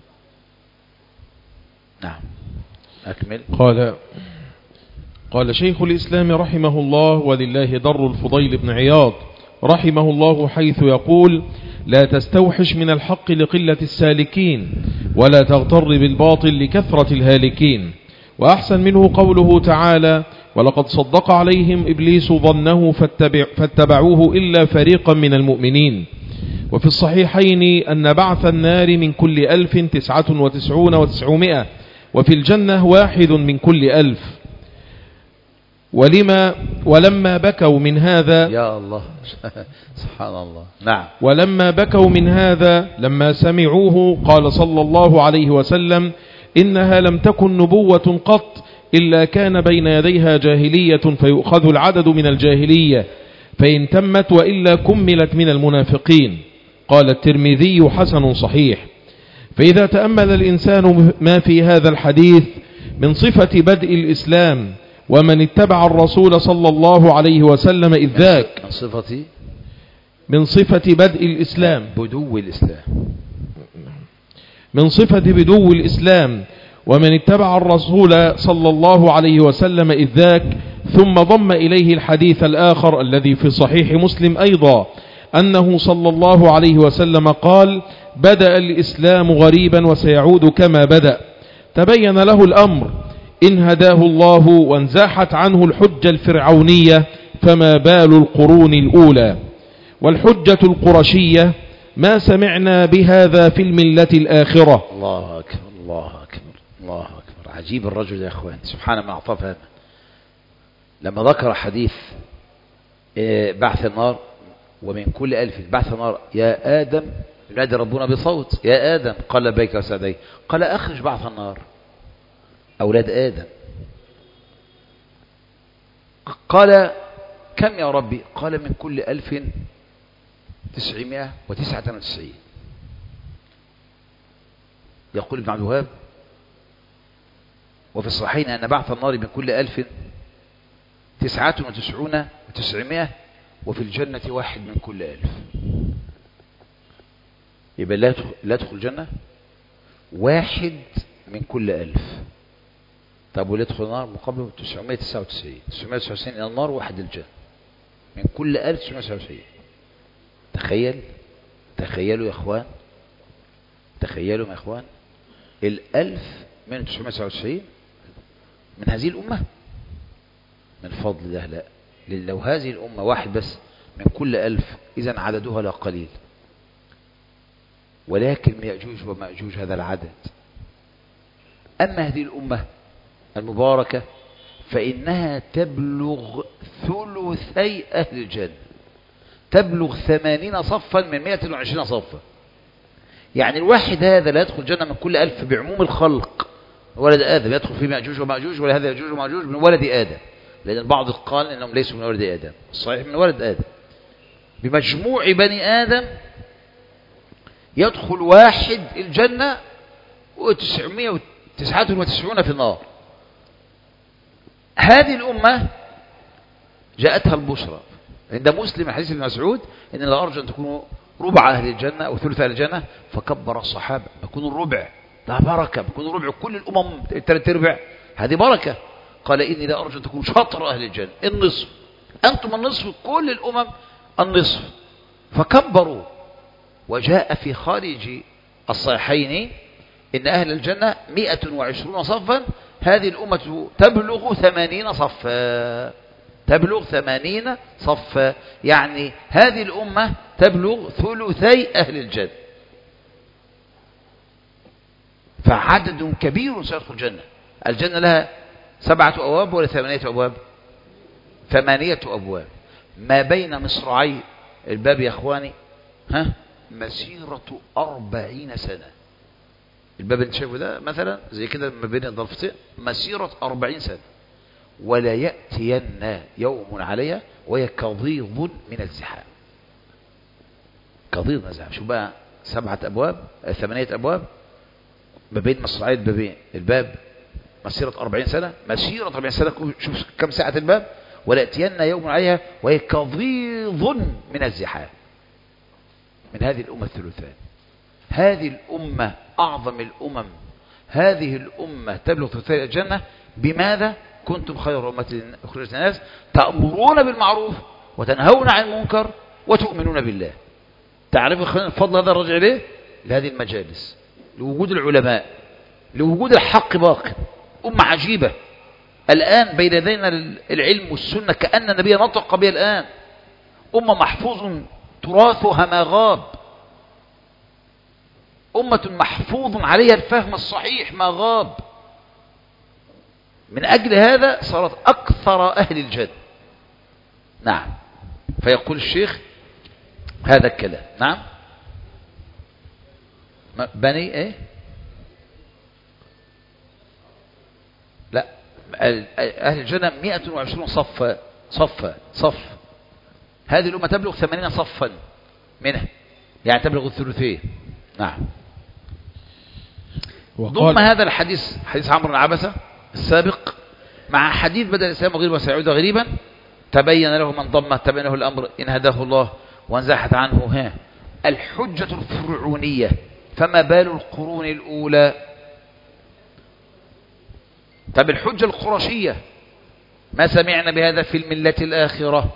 نعم أكمل. قال قال شيخ الإسلام رحمه الله ولله در الفضيل بن عياض رحمه الله حيث يقول: لا تستوحش من الحق لقلة السالكين، ولا تغتر بالباطل لكثرة الهالكين. وأحسن منه قوله تعالى: ولقد صدق عليهم إبليس ظنه فاتبع فاتبعوه إلا فريقا من المؤمنين. وفي الصحيحين أن بعث النار من كل ألف تسعة وتسعون وتسعمائة، وفي الجنة واحد من كل ألف. ولما ولما بكوا من هذا يا الله سبحان الله. نعم. ولما بكوا من هذا لما سمعوه قال صلى الله عليه وسلم إنها لم تكن نبوة قط إلا كان بين يديها جاهلية فيؤخذ العدد من الجاهلية فإن تمت وإلا كملت من المنافقين. قال الترمذي حسن صحيح. فإذا تأمل الإنسان ما في هذا الحديث من صفة بدء الإسلام ومن اتبع الرسول صلى الله عليه وسلم إذ ذاك من صفة من صفة بدء الإسلام بدو الإسلام من صفة بدو الإسلام ومن اتبع الرسول صلى الله عليه وسلم إذ ذاك ثم ضم إليه الحديث الآخر الذي في صحيح مسلم أيضا أنه صلى الله عليه وسلم قال بدأ الإسلام غريبا وسيعود كما بدأ. تبين له الأمر إن هداه الله وانزاحت عنه الحجة الفرعونية فما بال القرون الأولى. والحجة القرشية ما سمعنا بهذا في الملة الآخرة. الله أكبر الله أكبر الله أكبر. عجيب الرجل يا أخوان سبحان ما أعطاه فهما. لما ذكر حديث بعث النار ومن كل ألف بعث النار يا آدم ينادي ربنا بصوت يا آدم قال لبيك وسعدي قال أخرج بعث النار أولاد آدم. قال كم يا ربي قال من كل ألف تسعمائة وتسعة وتسعين. يقول ابن عبد الوهاب وفي الصحيحين أن بعث النار من كل ألف تسعة وتسعون وتسعمائة وفي الجنة واحد من كل ألف. يبقى لا يدخل الجنة واحد من كل ألف. طب ولا يدخل النار مقابل تسعمائة وتسعة وتسعين تسعمائة وتسعة وتسعين إلى النار واحد الجنة من كل ألف تسعمائة وتسعة وتسعين. تخيل تخيلوا يا إخوان تخيلوا يا إخوان الألف من تسعمائة وتسعة وتسعين من هذه الأمة من فضل الله. لا لو هذه الأمة واحد بس من كل ألف إذن عددها لا قليل. ولكن يأجوج ومأجوج هذا العدد. أما هذه الأمة المباركة فإنها تبلغ ثلثي أهل الجنة تبلغ ثمانين صفا من مائة وعشرين صفا. يعني الواحد هذا لا يدخل الجنة من كل ألف بعموم الخلق. ولد آدم يدخل في مأجوج ومأجوج ولا هذا يأجوج ومأجوج من ولد آدم لأن البعض قال إنهم ليسوا من ولد آدم. الصحيح من ولد آدم. بمجموع بني آدم يدخل واحد الجنة وتسعمائة وتسعة وتسعين في النار. هذه الأمة جاءتها البشرى عند مسلم حديث ابن مسعود إن لا أرجو أن تكونوا ربع أهل الجنة أو ثلث أهل الجنة فكبر الصحابة بكونوا الربع. ده بركة بكونوا ربع كل الأمم الثلاث أرباع هذه بركة. قال إني لا أرجو أن تكونوا شطر أهل الجنة النصف أنتم النصف كل الأمم النصف فكبروا. وجاء في خارج الصحيحين إن أهل الجنة مائة وعشرون صفا هذه الأمة تبلغ ثمانين صفا تبلغ ثمانين صفا. يعني هذه الأمة تبلغ ثلثي أهل الجنة. فعدد كبير سيدخل الجنة. الجنة لها سبعة أبواب ولا ثمانية أبواب؟ ثمانية أبواب. ما بين مصراعي الباب يا أخواني ها مسيرة أربعين سنة. الباب اللي شايفه ده مثلا زي كده ما بين الضلفتين مسيرة أربعين سنة. ولا يأتين يوم عليها وهي كضيض من الزحام. كضيض من الزحام. شو بقى سبعة أبواب ثمانية أبواب ما بين مصراعي البابين الباب مسيرة أربعين سنة مسيرة أربعين سنة. شوف كم ساعة الباب. ولا يأتين يوم عليها وهي كضيض من الزحام. من هذه الأمة الثلثان. هذه الأمة أعظم الأمم. هذه الأمة تبلغ ثلثي الجنة. بماذا؟ كنتم خير أمة أخرجت الناس تأمرون بالمعروف وتنهون عن المنكر وتؤمنون بالله. تعرفوا الفضل هذا الرجع ليه؟ لهذه المجالس لوجود العلماء لوجود الحق باق. أمة عجيبة الآن بين يدينا العلم والسنة كأن النبي نطق بها الآن. أمة محفوظ تراثها ما غاب. أمة محفوظ عليها الفهم الصحيح ما غاب. من أجل هذا صارت أكثر أهل الجنة. نعم. فيقول الشيخ هذا الكلام. نعم. بني ايه؟ لا، أهل الجنة مئة وعشرون صف صف صف. هذه الأمة تبلغ ثمانين صفا منها، يعني تبلغ الثلثين. نعم. ضم هذا الحديث، حديث عمرو بن عبسة السابق، مع حديث بدأ الإسلام غريبا وسيعود غريبا، تبين له من ضمه، تبين له الأمر إن هداه الله وانزاحت عنه ها الحجة الفرعونية، فما بال القرون الأولى. طب الحجة القرشية، ما سمعنا بهذا في الملة الآخرة،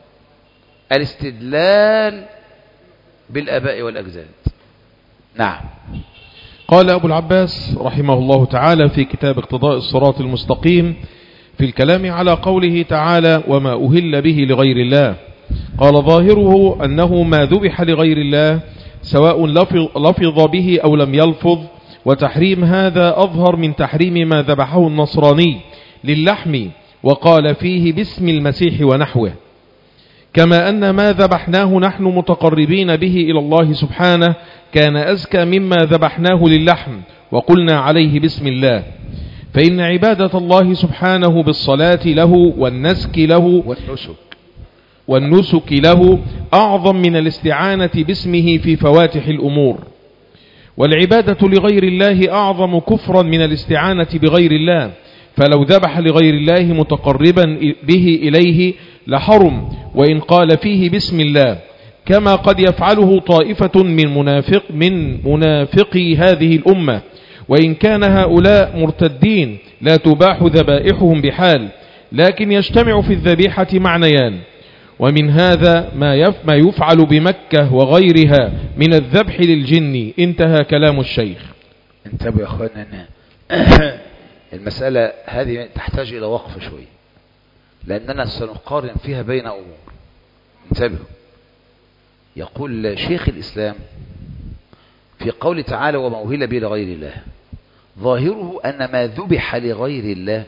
الاستدلال بالآباء والأجداد. نعم. قال أبو العباس رحمه الله تعالى في كتاب اقتضاء الصراط المستقيم في الكلام على قوله تعالى وما أهل به لغير الله، قال ظاهره أنه ما ذبح لغير الله سواء لفظ به أو لم يلفظ، وتحريم هذا أظهر من تحريم ما ذبحه النصراني للحم وقال فيه باسم المسيح ونحوه، كما أن ما ذبحناه نحن متقربين به إلى الله سبحانه كان أزكى مما ذبحناه للحم وقلنا عليه بسم الله، فإن عبادة الله سبحانه بالصلاة له والنسك له والنسك والنسك له أعظم من الاستعانة باسمه في فواتح الأمور، والعبادة لغير الله أعظم كفرا من الاستعانة بغير الله، فلو ذبح لغير الله متقربا به إليه لحرم وإن قال فيه بسم الله، كما قد يفعله طائفة من منافق من منافقي هذه الأمة، وإن كان هؤلاء مرتدين لا تباح ذبائحهم بحال، لكن يجتمع في الذبيحة معنيان، ومن هذا ما يفعل بمكة وغيرها من الذبح للجن. انتهى كلام الشيخ. انتبهوا يا أخوانا، المسألة هذه تحتاج إلى وقف شوي، لأننا سنقارن فيها بين أمور. انتبهوا. يقول شيخ الإسلام في قول تعالى وما أهل به لغير الله، ظاهره أن ما ذبح لغير الله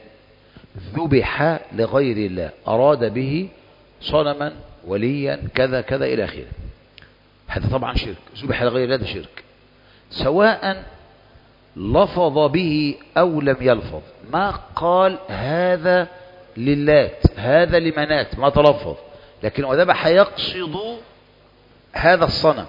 ذبح لغير الله، أراد به صنما وليا كذا كذا إلى آخره. هذا طبعا شرك، ذبح لغير الله ده شرك، سواء لفظ به أو لم يلفظ. ما قال هذا للات هذا لمنات، ما تلفظ، لكن وذبح يقصد هذا الصنم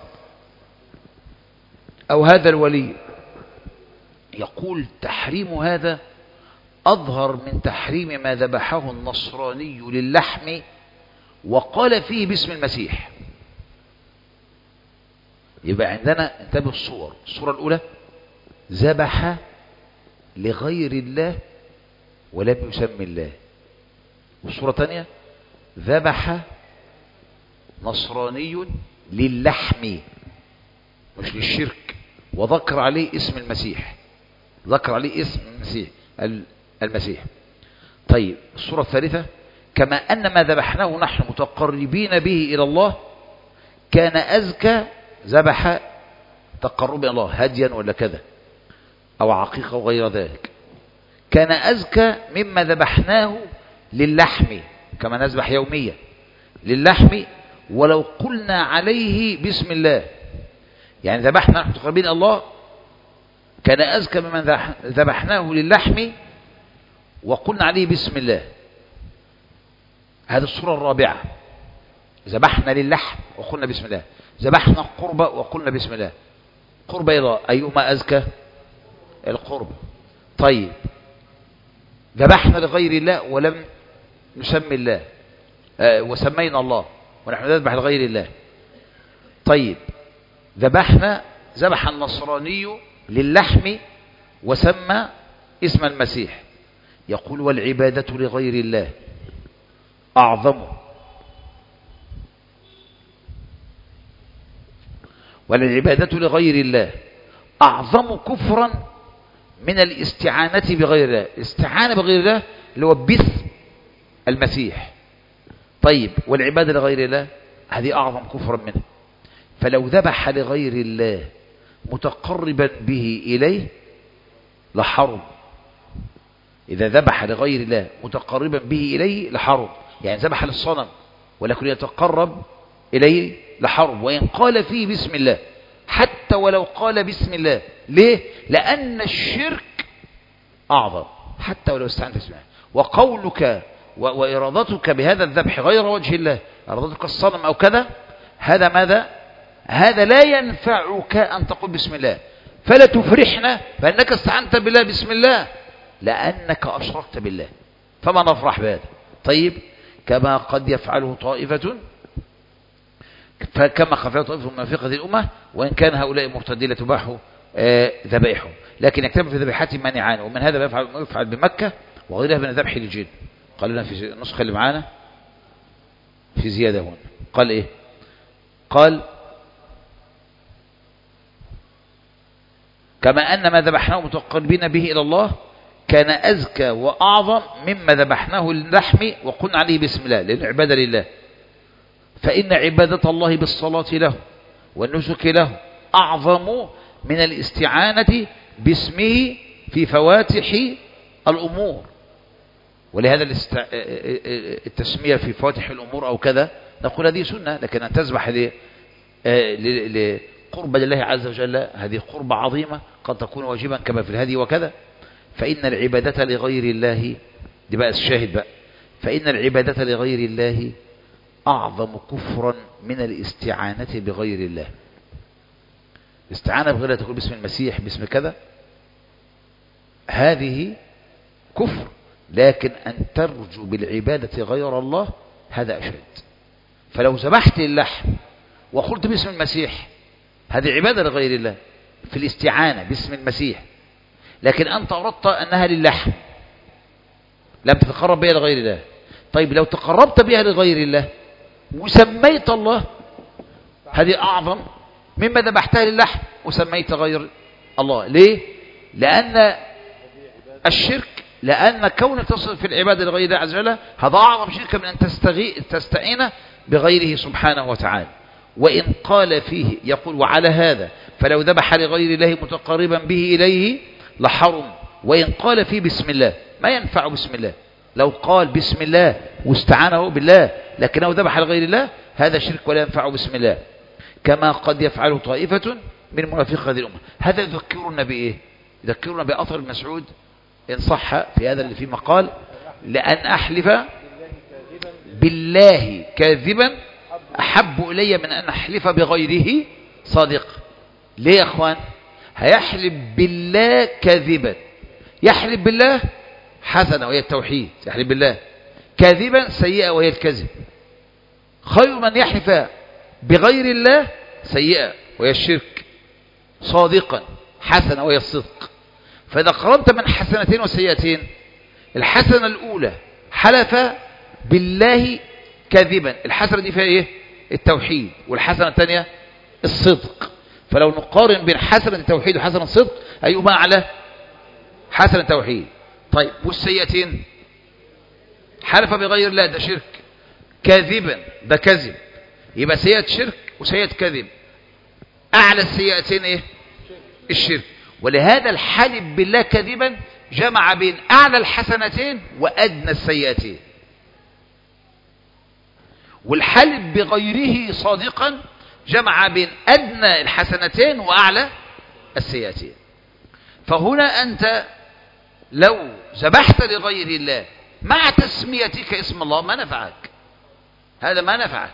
أو هذا الولي. يقول تحريم هذا أظهر من تحريم ما ذبحه النصراني للحم وقال فيه باسم المسيح. يبقى عندنا انتبه الصور. الصورة الأولى ذبح لغير الله ولم يسمي الله، والصورة الثانية ذبح نصراني للحم مش للشرك وذكر عليه اسم المسيح، ذكر عليه اسم المسيح المسيح. طيب الصورة الثالثة كما أن ما ذبحناه نحن متقربين به إلى الله كان أزكى، ذبح تقرب إلى الله هديا ولا كذا أو عقيقة وغير ذلك، كان أزكى مما ذبحناه للحم كما نذبح يوميا للحم ولو قلنا عليه بسم الله. يعني ذبحنا نحن متقربين إلى الله كان أزكى ممن ذبحناه للحم وقلنا عليه بسم الله. هذه الصورة الرابعة، ذبحنا للحم وقلنا بسم الله، ذبحنا قربة وقلنا بسم الله. قربة إلى الله أيهما أزكى؟ القربة. طيب ذبحنا لغير الله ولم نسمي الله آه وسمينا الله ونحن نذبح لغير الله. طيب ذبحنا ذبح النصراني للحم وسمى اسم المسيح. يقول والعبادة لغير الله أعظم، والعبادة لغير الله أعظم كفرا من الاستعانة بغير الله. الاستعانة بغير الله اللي هو باسم المسيح. طيب والعبادة لغير الله هذه أعظم كفرا منه. فلو ذبح لغير الله متقربا به إليه لحرم. إذا ذبح لغير الله متقربا به إليه لحرم، يعني ذبح للصنم ولكن يتقرب إليه لحرم، وإن قال فيه بسم الله حتى ولو قال بسم الله. ليه؟ لأن الشرك أعظم حتى ولو استعنت بسم الله. وقولك وإرادتك بهذا الذبح غير وجه الله، إرادتك الصنم أو كذا، هذا ماذا؟ هذا لا ينفعك أن تقول بسم الله، فلا تفرحنا فأنك استعنت بالله بسم الله، لأنك أشركت بالله، فما نفرح بهذا. طيب، كما قد يفعله طائفة، فكما خفيت طائفة من فقه الأمة، وإن كان هؤلاء مرتدين لتباح ذبائحهم، لكن يكتب في ذبيحات مانعان، ومن هذا ما يفعل, ما يفعل بمكة وغيرها من الذبح للجن. قال لنا في النسخة اللي معانا في زيادة هنا، قال إيه؟ قال كما أن ما ذبحناه متقربين به إلى الله كان أزكى وأعظم مما ذبحناه للحم وقلنا عليه بسم الله، لأن عبادة لله. فإن عبادة الله بالصلاة له والنسك له أعظم من الاستعانة باسمه في فواتح الأمور. ولهذا التسمية في فواتح الأمور أو كذا نقول هذه سنة، لكن أن تذبح لقرب لله عز وجل هذه قربة عظيمة قد تكون واجبا كما في الهدي وكذا. فإن العبادة لغير الله، دي بقى الشاهد بقى، فإن العبادة لغير الله أعظم كفرا من الاستعانة بغير الله. الاستعانة بغير الله تقول باسم المسيح باسم كذا، هذه كفر، لكن أن ترجو بالعبادة غير الله هذا أشد. فلو ذبحت اللحم وقلت باسم المسيح هذه عبادة لغير الله في الاستعانة باسم المسيح، لكن أنت أردت أنها للحم لم تتقرب بها لغير الله. طيب لو تقربت بها لغير الله وسميت الله هذه أعظم مما ذبحتها للحم وسميت غير الله. ليه؟ لأن الشرك، لأن كونك تصل في العبادة لغير الله عز وجل هذا أعظم شرك من أن تستعين بغيره سبحانه وتعالى. وإن قال فيه يقول وعلى هذا فلو ذبح لغير الله متقربا به إليه لحرم، وإن قال فيه بسم الله ما ينفع بسم الله. لو قال بسم الله واستعانه بالله لكنه ذبح لغير الله هذا شرك ولا ينفع بسم الله، كما قد يفعله طائفة من منافقة هذه الأمة. هذا يذكرنا بإيه؟ يذكرنا بأثر ابن مسعود إن صح في هذا اللي فيه مقال: لأن أحلف بالله كاذبا أحب إلي من أن أحلف بغيره صادق. ليه يا أخوان؟ هيحلف بالله كاذبا، يحلف بالله حسنة وهي التوحيد، يحلف بالله كاذبا سيئة وهي الكذب. خير من يحلف بغير الله سيئة وهي الشرك، صادقا حسنة وهي الصدق. فإذا قرنت من حسنتين وسيئتين، الحسنة الأولى حلف بالله كاذبا، الحسنة دي فيها إيه؟ التوحيد، والحسنة الثانية الصدق. فلو نقارن بين حسنة التوحيد وحسنة الصدق أيهما أعلى؟ حسنة التوحيد. طيب والسيئتين؟ حلف بغير الله ده شرك، كاذبا ده كذب، يبقى سيئة شرك وسيئة كذب. أعلى السيئتين إيه؟ الشرك. ولهذا الحلف بالله كذبا جمع بين أعلى الحسنتين وأدنى السيئتين، والحلف بغيره صادقا جمع بين أدنى الحسنتين وأعلى السيئتين. فهنا أنت لو ذبحت لغير الله مع تسميتك اسم الله ما نفعك، هذا ما نفعك.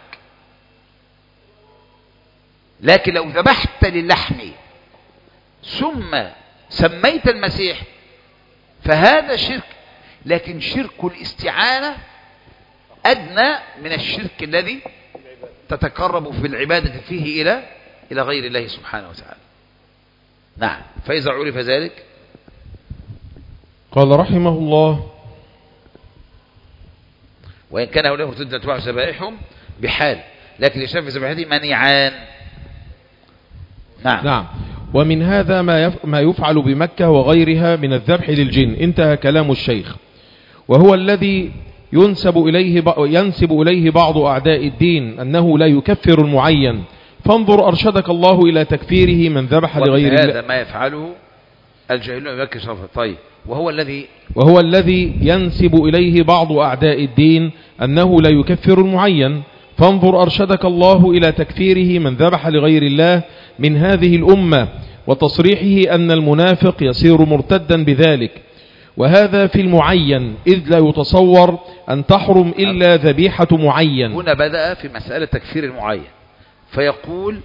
لكن لو ذبحت للحم ثم سميت المسيح فهذا شرك، لكن شرك الاستعانة أدنى من الشرك الذي تتقرب في العبادة فيه إلى إلى غير الله سبحانه وتعالى. نعم. فإذا عرف ذلك قال رحمه الله: وإن كان هؤلاء مرتدة تباع ذبائحهم بحال، لكن يشاف ذبائحهم منيعان. نعم. نعم. ومن هذا ما ما يفعل بمكة وغيرها من الذبح للجن. انتهى كلام الشيخ، وهو الذي ينسب إليه ينسب إليه بعض أعداء الدين أنه لا يكفر المعين. فانظر أرشدك الله إلى تكفيره من ذبح لغير الله. هذا ما يفعله الجاهلون بمكة شرفا. طيب، وهو الذي وهو الذي ينسب إليه بعض أعداء الدين أنه لا يكفر المعين. فانظر أرشدك الله إلى تكفيره من ذبح لغير الله من هذه الأمة، وتصريحه أن المنافق يصير مرتدا بذلك، وهذا في المعين، إذ لا يتصور أن تحرم إلا ذبيحة معين. هنا بدأ في مسألة تكفير المعين، فيقول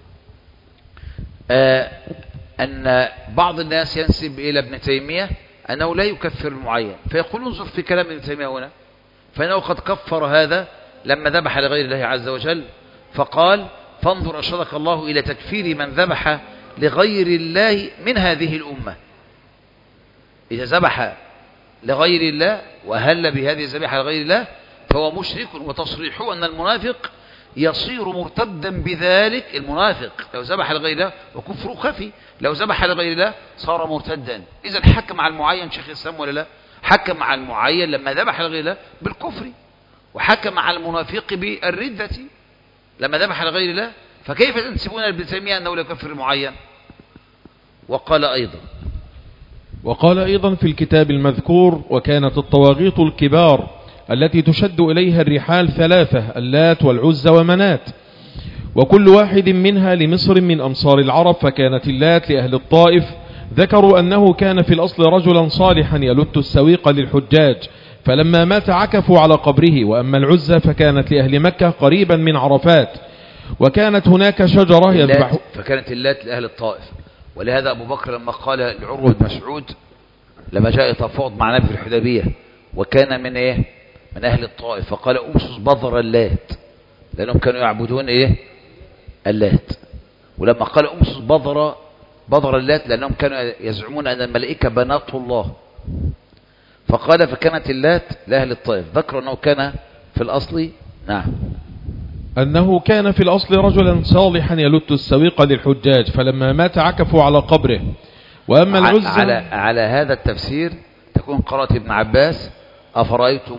آه أن بعض الناس ينسب إلى ابن تيمية أنه لا يكفر المعين، فيقول انظر في كلام ابن تيمية هنا، فإنه قد كفر هذا لما ذبح لغير الله عز وجل، فقال فانظر أرشدك الله إلى تكفير من ذبح لغير الله من هذه الأمة. إذا ذبح لغير الله وهل بهذه الذبيحة لغير الله فهو مشرك، وتصريحه أن المنافق يصير مرتدا بذلك. المنافق لو ذبح لغير الله وكفره خفي، لو ذبح لغير الله صار مرتدا. إذا حكم على المعين شيخ الإسلام ولا لا؟ حكم على المعين لما ذبح لغير الله بالكفر، وحكم على المنافق بالردة لما ذبح لغير الله. فكيف تنسبون ابن تيمية أنه لا يكفر المعين؟ وقال أيضا وقال أيضا في الكتاب المذكور: وكانت الطواغيت الكبار التي تشد إليها الرحال ثلاثة: اللات والعزى ومنات، وكل واحد منها لمصر من أمصار العرب. فكانت اللات لأهل الطائف، ذكروا أنه كان في الأصل رجلا صالحا يلت السويق للحجاج، فلما مات عكفوا على قبره. وأما العزى فكانت لأهل مكة قريبا من عرفات، وكانت هناك شجرة يذبح. فكانت اللات لأهل الطائف، ولهذا أبو بكر لما قال لعروة بن مسعود لما جاء يتفاوض مع النبي في الحديبية وكان من إيه؟ من أهل الطائف، فقال أمسس بذر اللات، لأنهم كانوا يعبدون إيه؟ اللات. ولما قال أمسس بذر بذر اللات لأنهم كانوا يزعمون أن الملائكة بنات الله، فقال فكانت اللات لأهل الطائف. ذكر أنه كان في الأصل نعم أنه كان في الأصل رجلا صالحا يلت السويق للحجاج، فلما مات عكفوا على قبره. وأما العزى على, على هذا التفسير تكون قرأت ابن عباس: أفرأيتم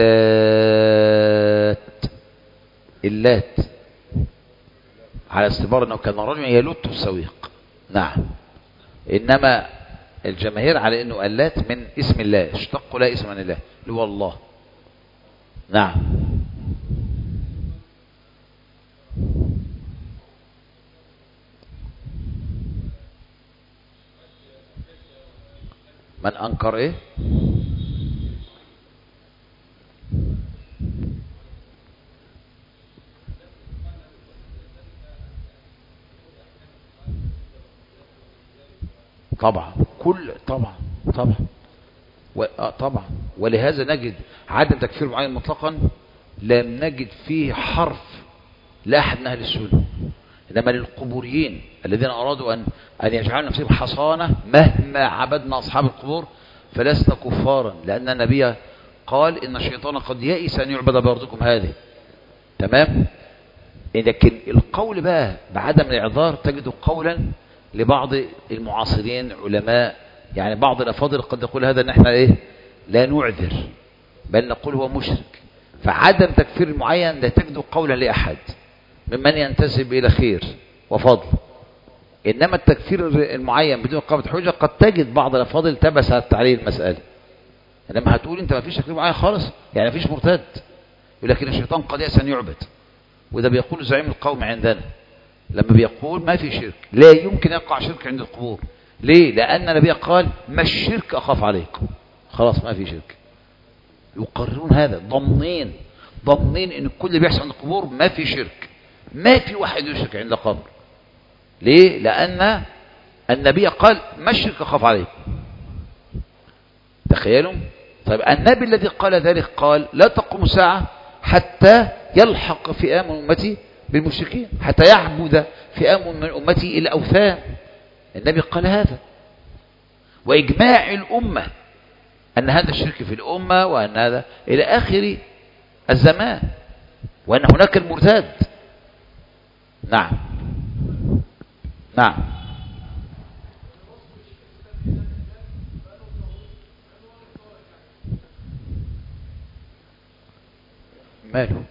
اللات اللات على استبار أنه كان رجلا يلت السويق. نعم. إنما الجماهير على أنه اللات من اسم الله، اشتقوا لا اسم من الله اللي هو الله. نعم. من أنكر إيه؟ طبعا كل طبعا طبعا و... طبعا ولهذا نجد عدم تكفير معين مطلقا لم نجد فيه حرف لأحد من أهل السنة، إنما للقبوريين الذين أرادوا أن أن يجعلوا نفسهم حصانة مهما عبدنا أصحاب القبور فلسنا كفارا، لأن النبي قال إن الشيطان قد يئس أن يعبد بأرضكم هذه. تمام. لكن القول بقى بعدم الإعذار تجد قولا لبعض المعاصرين علماء، يعني بعض الأفاضل قد يقول هذا ان احنا ايه لا نعذر بل نقول هو مشرك. فعدم تكفير المعين لا تجد قولا لأحد ممن ينتسب إلى خير وفضل، إنما التكفير المعين بدون قامة حجة قد تجد بعض الأفاضل تبست عليه المسألة. إنما هتقول أنت ما فيش تكفير معين خالص، يعني ما فيش مرتد، ولكن الشيطان قد يأس أن يعبد. وده بيقول زعيم القوم عندنا لما بيقول ما في شرك، لا يمكن يقع شرك عند القبور. ليه؟ لأن النبي قال ما الشرك أخاف عليكم، خلاص ما في شرك. يقررون هذا ضمنين ضمنين ان كل اللي بيحصل عند القبور ما في شرك، ما في واحد يشرك عند قبر. ليه؟ لأن النبي قال ما الشرك أخاف عليكم. تخيلوا. طيب النبي الذي قال ذلك قال لا تقوم الساعة حتى يلحق فئام من أمتي بالمشركين، حتى يعبد فئام من أمتي الأوثان. النبي قال هذا، وإجماع الأمة أن هذا الشرك في الأمة، وأن هذا إلى آخر الزمان، وأن هناك المرتد. نعم نعم ماله؟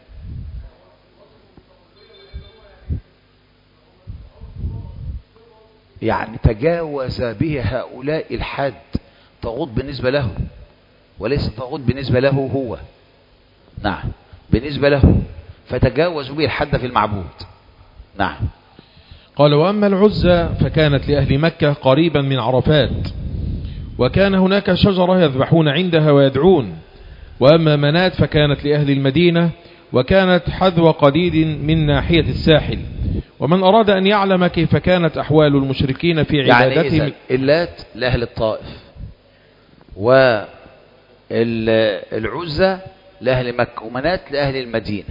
يعني تجاوز به هؤلاء الحد طاغوت بالنسبة له، وليس طاغوت بالنسبة له هو. نعم، بالنسبة له، فتجاوزوا به الحد في المعبود. نعم. قال: وأما العزى فكانت لأهل مكة قريبا من عرفات، وكان هناك شجرة يذبحون عندها ويدعون. وأما منات فكانت لأهل المدينة، وكانت حذو قديد من ناحية الساحل. ومن أراد أن يعلم كيف كانت أحوال المشركين في عبادتهم، يعني اللات لأهل الطائف، والعزى لأهل مكة، ومنات لأهل المدينة.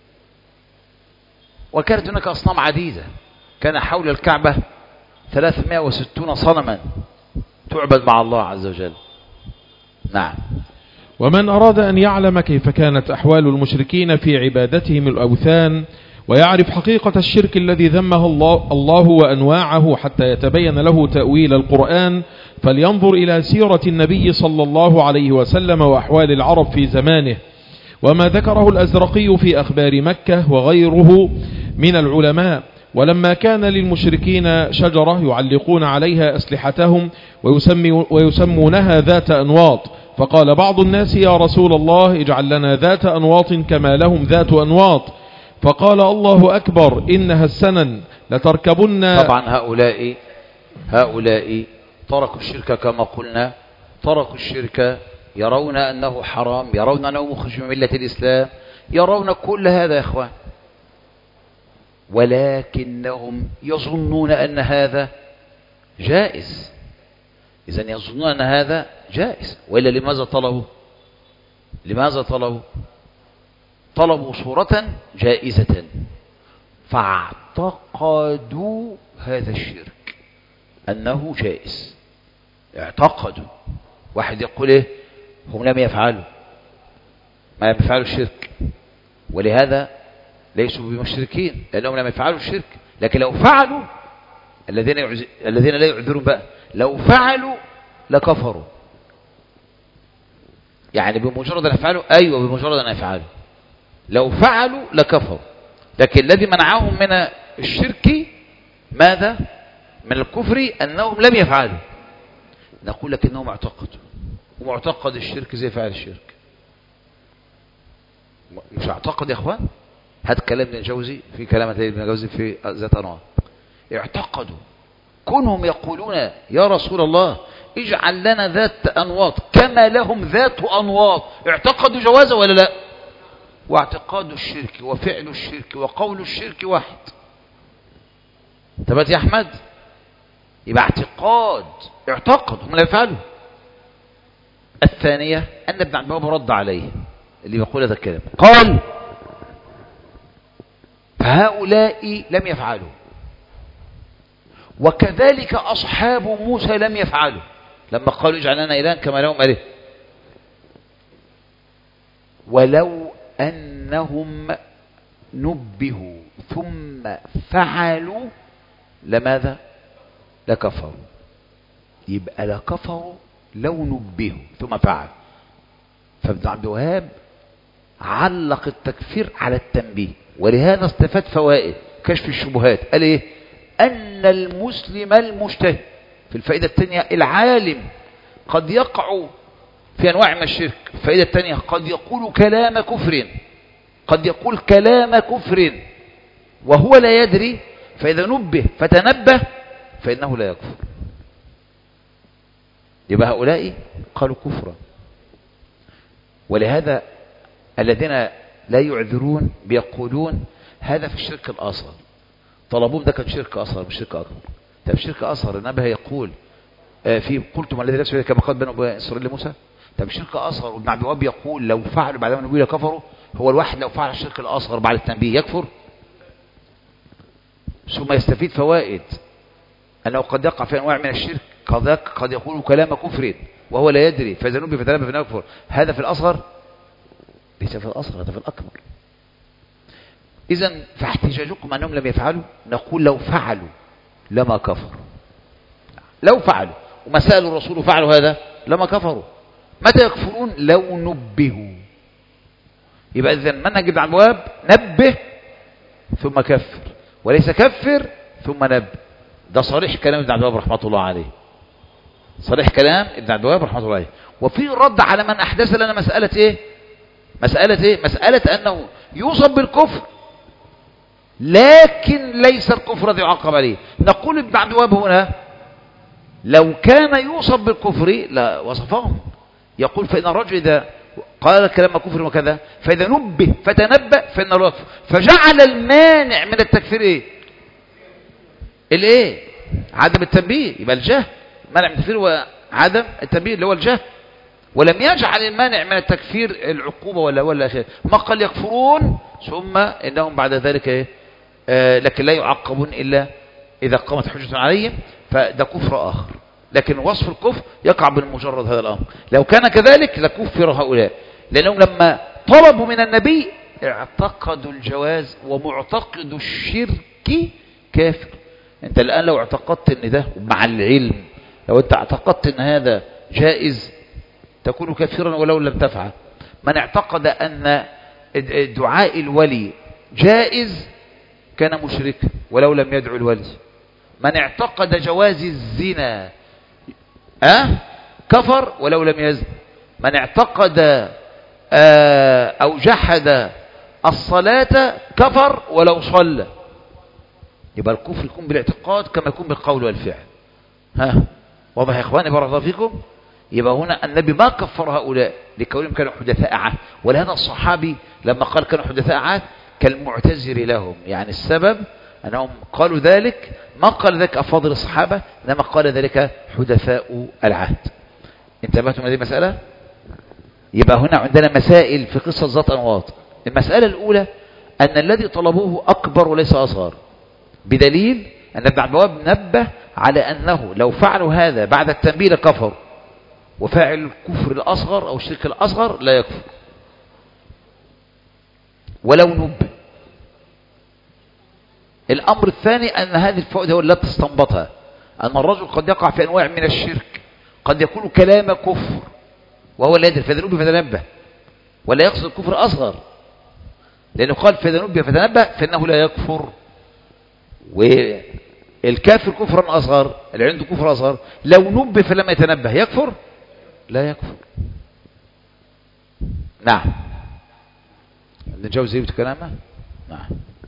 وكانت هناك أصنام عديدة، كان حول الكعبة ثلاثمائة وستون صنما تعبد مع الله عز وجل. نعم. ومن أراد أن يعلم كيف كانت أحوال المشركين في عبادتهم الأوثان، ويعرف حقيقة الشرك الذي ذمه الله, الله وأنواعه حتى يتبين له تأويل القرآن، فلينظر إلى سيرة النبي صلى الله عليه وسلم وأحوال العرب في زمانه، وما ذكره الأزرقي في أخبار مكة وغيره من العلماء. ولما كان للمشركين شجرة يعلقون عليها أسلحتهم ويسمي ويسمونها ذات أنواط، فقال بعض الناس: يا رسول الله اجعل لنا ذات أنواط كما لهم ذات أنواط. فقال: الله أكبر، إنها السنن لتركبن. طبعا هؤلاء هؤلاء تركوا الشرك كما قلنا، تركوا الشرك، يرون أنه حرام، يرون أنه مخرج من ملة الإسلام، يرون كل هذا يا إخوان، ولكنهم يظنون أن هذا جائز. إذن يظنون أن هذا جائز، وإلا لماذا طلبوا؟ لماذا طلبوا؟ طلبوا صورة جائزة، فاعتقدوا هذا الشرك أنه جائز. اعتقدوا. واحد يقول إيه؟ هم لم يفعلوا، ما لم يفعلوا الشرك، ولهذا ليسوا بمشركين لأنهم لم يفعلوا الشرك. لكن لو فعلوا، الذين يعز... الذين لا يعذرون بقى، لو فعلوا لكفروا. يعني بمجرد أن يفعلوا، أيوة بمجرد أن يفعلوا، لو فعلوا لكفروا. لكن الذي منعهم من الشرك ماذا؟ من الكفر أنهم لم يفعلوا. نقول لك إنهم اعتقدوا، ومعتقد الشرك زي فعل الشرك. مش اعتقد يا اخوان؟ هات كلام ابن الجوزي في كلام ابن الجوزي في ذات انواع. اعتقدوا كونهم يقولون يا رسول الله اجعل لنا ذات انواط كما لهم ذات انواط، اعتقدوا جوازه ولا لا؟ واعتقاد الشرك وفعل الشرك وقول الشرك واحد. تبات يا احمد؟ يبقى اعتقاد، اعتقد، هم لا يفعلوا. الثانية أن ابن عبد الوهاب رد عليه اللي بيقول هذا الكلام، قال فهؤلاء لم يفعلوا، وكذلك أصحاب موسى لم يفعلوا لما قالوا اجعل لنا إلها كما لهم إله، ولو أنهم نبهوا ثم فعلوا لماذا؟ لكفروا. يبقى لكفروا لو نبهوا ثم فعل. فابن عبد الوهاب علق التكفير على التنبيه، ولهذا استفاد فوائد كشف الشبهات. قال ايه؟ ان المسلم المجتهد، في الفائدة الثانية العالم قد يقع في انواع من الشرك. الفائدة الثانية قد يقول كلام كفر، قد يقول كلام كفر وهو لا يدري، فاذا نبه فتنبه فانه لا يكفر. يبقى هؤلاء قالوا كفرا. ولهذا الذين لا يعذرون بيقولون هذا في الشرك الأصغر. طلبوه ده كان شرك أصغر مش شرك أكبر. طب شرك أصغر النبي يقول في قلتم الذي نفسه كما قال بنو إسرائيل لموسى. طب شرك أصغر، وابن عبد الوهاب يقول لو فعلوا بعد ما النبي كفروا. هو الواحد لو فعل الشرك الأصغر بعد التنبيه يكفر؟ ثم يستفيد فوائد أنه قد يقع في أنواع من الشرك، قد قد يقول كلام كفر وهو لا يدري، فإذا نبه فتنبه فإنه يكفر. هذا في الأصغر؟ ليس في الأصغر، هذا في الأكبر. إذن فاحتجاجكم أنهم لم يفعلوا، نقول لو فعلوا لما كفروا. لو فعلوا وما سألوا الرسول وفعلوا هذا لما كفروا. متى يكفرون؟ لو نبهوا. يبقى إذن منهج ابن عبد الوهاب نبه ثم كفر، وليس كفر ثم نبه. ده صريح كلام ابن عبد الوهاب رحمة الله عليه. صريح كلام ابن عبد الوهاب رحمه الله عليه. وفي رد على من أحدث لنا مسألة إيه مسألة إيه مسألة أنه يوصف بالكفر لكن ليس الكفر الذي يعاقب عليه. نقول ابن عبد الوهاب هنا لو كان يوصف بالكفر لا وصفهم. يقول فإن الرجل إذا قال كلام كفر وكذا فإذا نبه فتنبأ فإن له يكفر. فجعل المانع من التكفير إيه الإيه عدم التنبيه. يبقى الجهل منع من التكفير وعدم التنبيه اللي هو الجهل. ولم يجعل المانع من التكفير العقوبة ولا ولا شيء. ما قال يكفرون ثم إنهم بعد ذلك إيه آه لكن لا يعقبون إلا إذا قامت حجة عليهم فده كفر آخر. لكن وصف الكفر يقع بالمجرد هذا الأمر. لو كان كذلك لكفر هؤلاء لأنهم لما طلبوا من النبي اعتقدوا الجواز ومعتقد الشرك كافر. انت الآن لو اعتقدت ان ده مع العلم لو انت اعتقدت ان هذا جائز تكون كافرا ولو لم تفعل. من اعتقد ان دعاء الولي جائز كان مشركا ولو لم يدعو الولي. من اعتقد جواز الزنا أه؟ كفر ولو لم يزن. من اعتقد أه أو جحد الصلاة كفر ولو صلى. يبقى الكفر يكون بالاعتقاد كما يكون بالقول والفعل. ها واضح يا اخواني بارك الله فيكم. يبقى هنا النبي ما كفر هؤلاء لكونهم كانوا حدثاء عهد. ولهذا الصحابي لما قال كانوا حدثاء عهد كالمعتذر لهم. يعني السبب أنهم قالوا ذلك ما قال ذلك أفاضل الصحابة إنما قال ذلك حدثاء العهد. انتبهتم هذه المسألة؟ يبقى هنا عندنا مسائل في قصة ذات أنواط. المسألة الأولى أن الذي طلبوه أكبر وليس أصغر بدليل أن ابن عبد الوهاب نبه على أنه لو فعلوا هذا بعد التنبيه لكفر وفاعل الكفر الأصغر أو الشرك الأصغر لا يكفر ولو نبه. الأمر الثاني أن هذه الفائدة هو التي تستنبطها أن الرجل قد يقع في أنواع من الشرك قد يكون كلام كفر وهو لا يدري فإذا نبه فتنبه ولا يقصد الكفر أصغر لأنه قال فإذا نبه فتنبه فإنه لا يكفر. والكافر كفرا أصغر اللي عنده كفر أصغر لو نبه فلم يتنبه يكفر لا يكفر. نعم نجاوز يبت كلامه. نعم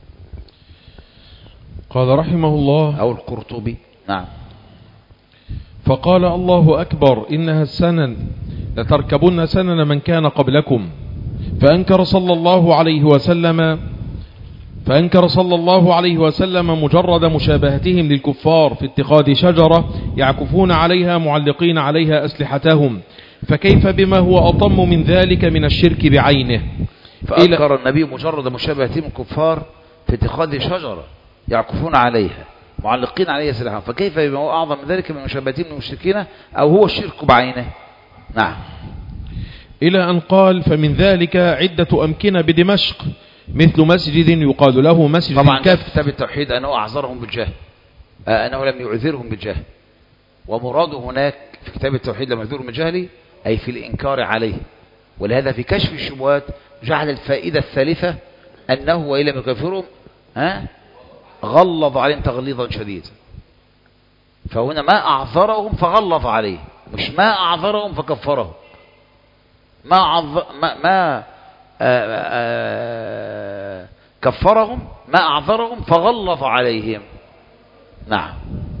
قال رحمه الله أو القرطبي. نعم فقال الله أكبر إنها السنن لتركبن سنن من كان قبلكم فأنكر صلى الله عليه وسلم فأنكر صلى الله عليه وسلم مجرد مشابهتهم للكفار في اتخاذ شجرة يعكفون عليها معلقين عليها أسلحتهم فكيف بما هو أطم من ذلك من الشرك بعينه. فأنكر النبي مجرد مشابهتهم الكفار في اتخاذ شجرة يعكفون عليها معلقين عليها أسلحتهم فكيف بما هو أعظم من ذلك من مشابهتهم للمشركين أو هو الشرك بعينه. نعم إلى أن قال فمن ذلك عدة أمكنة بدمشق مثل مسجد يقال له مسجد طبعا الكف. كتاب التوحيد أنه أعذرهم بالجهل آه أنه لم يعذرهم بالجهل ومراده هناك في كتاب التوحيد لم يعذرهم بالجهل أي في الإنكار عليه. ولهذا في كشف الشبهات جعل الفائدة الثالثة أنه وإن لم يكفرهم ها غلظ عليهم تغليظا شديدا. فهنا ما أعذرهم فغلظ عليه مش ما أعذرهم فكفرهم. ما عذ... ما, ما آآ آآ كفرهم ما أعذرهم فغلظ عليهم. نعم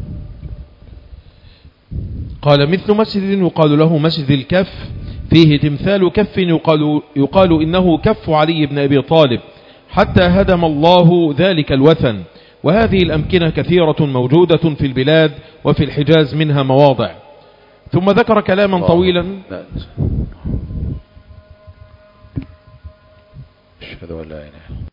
قال مثل مسجد يقال له مسجد الكف فيه تمثال كف يقال, يقال إنه كف علي بن أبي طالب حتى هدم الله ذلك الوثن. وهذه الأمكنة كثيرة موجودة في البلاد وفي الحجاز منها مواضع. ثم ذكر كلاما طويلا. أشهد أن لا إله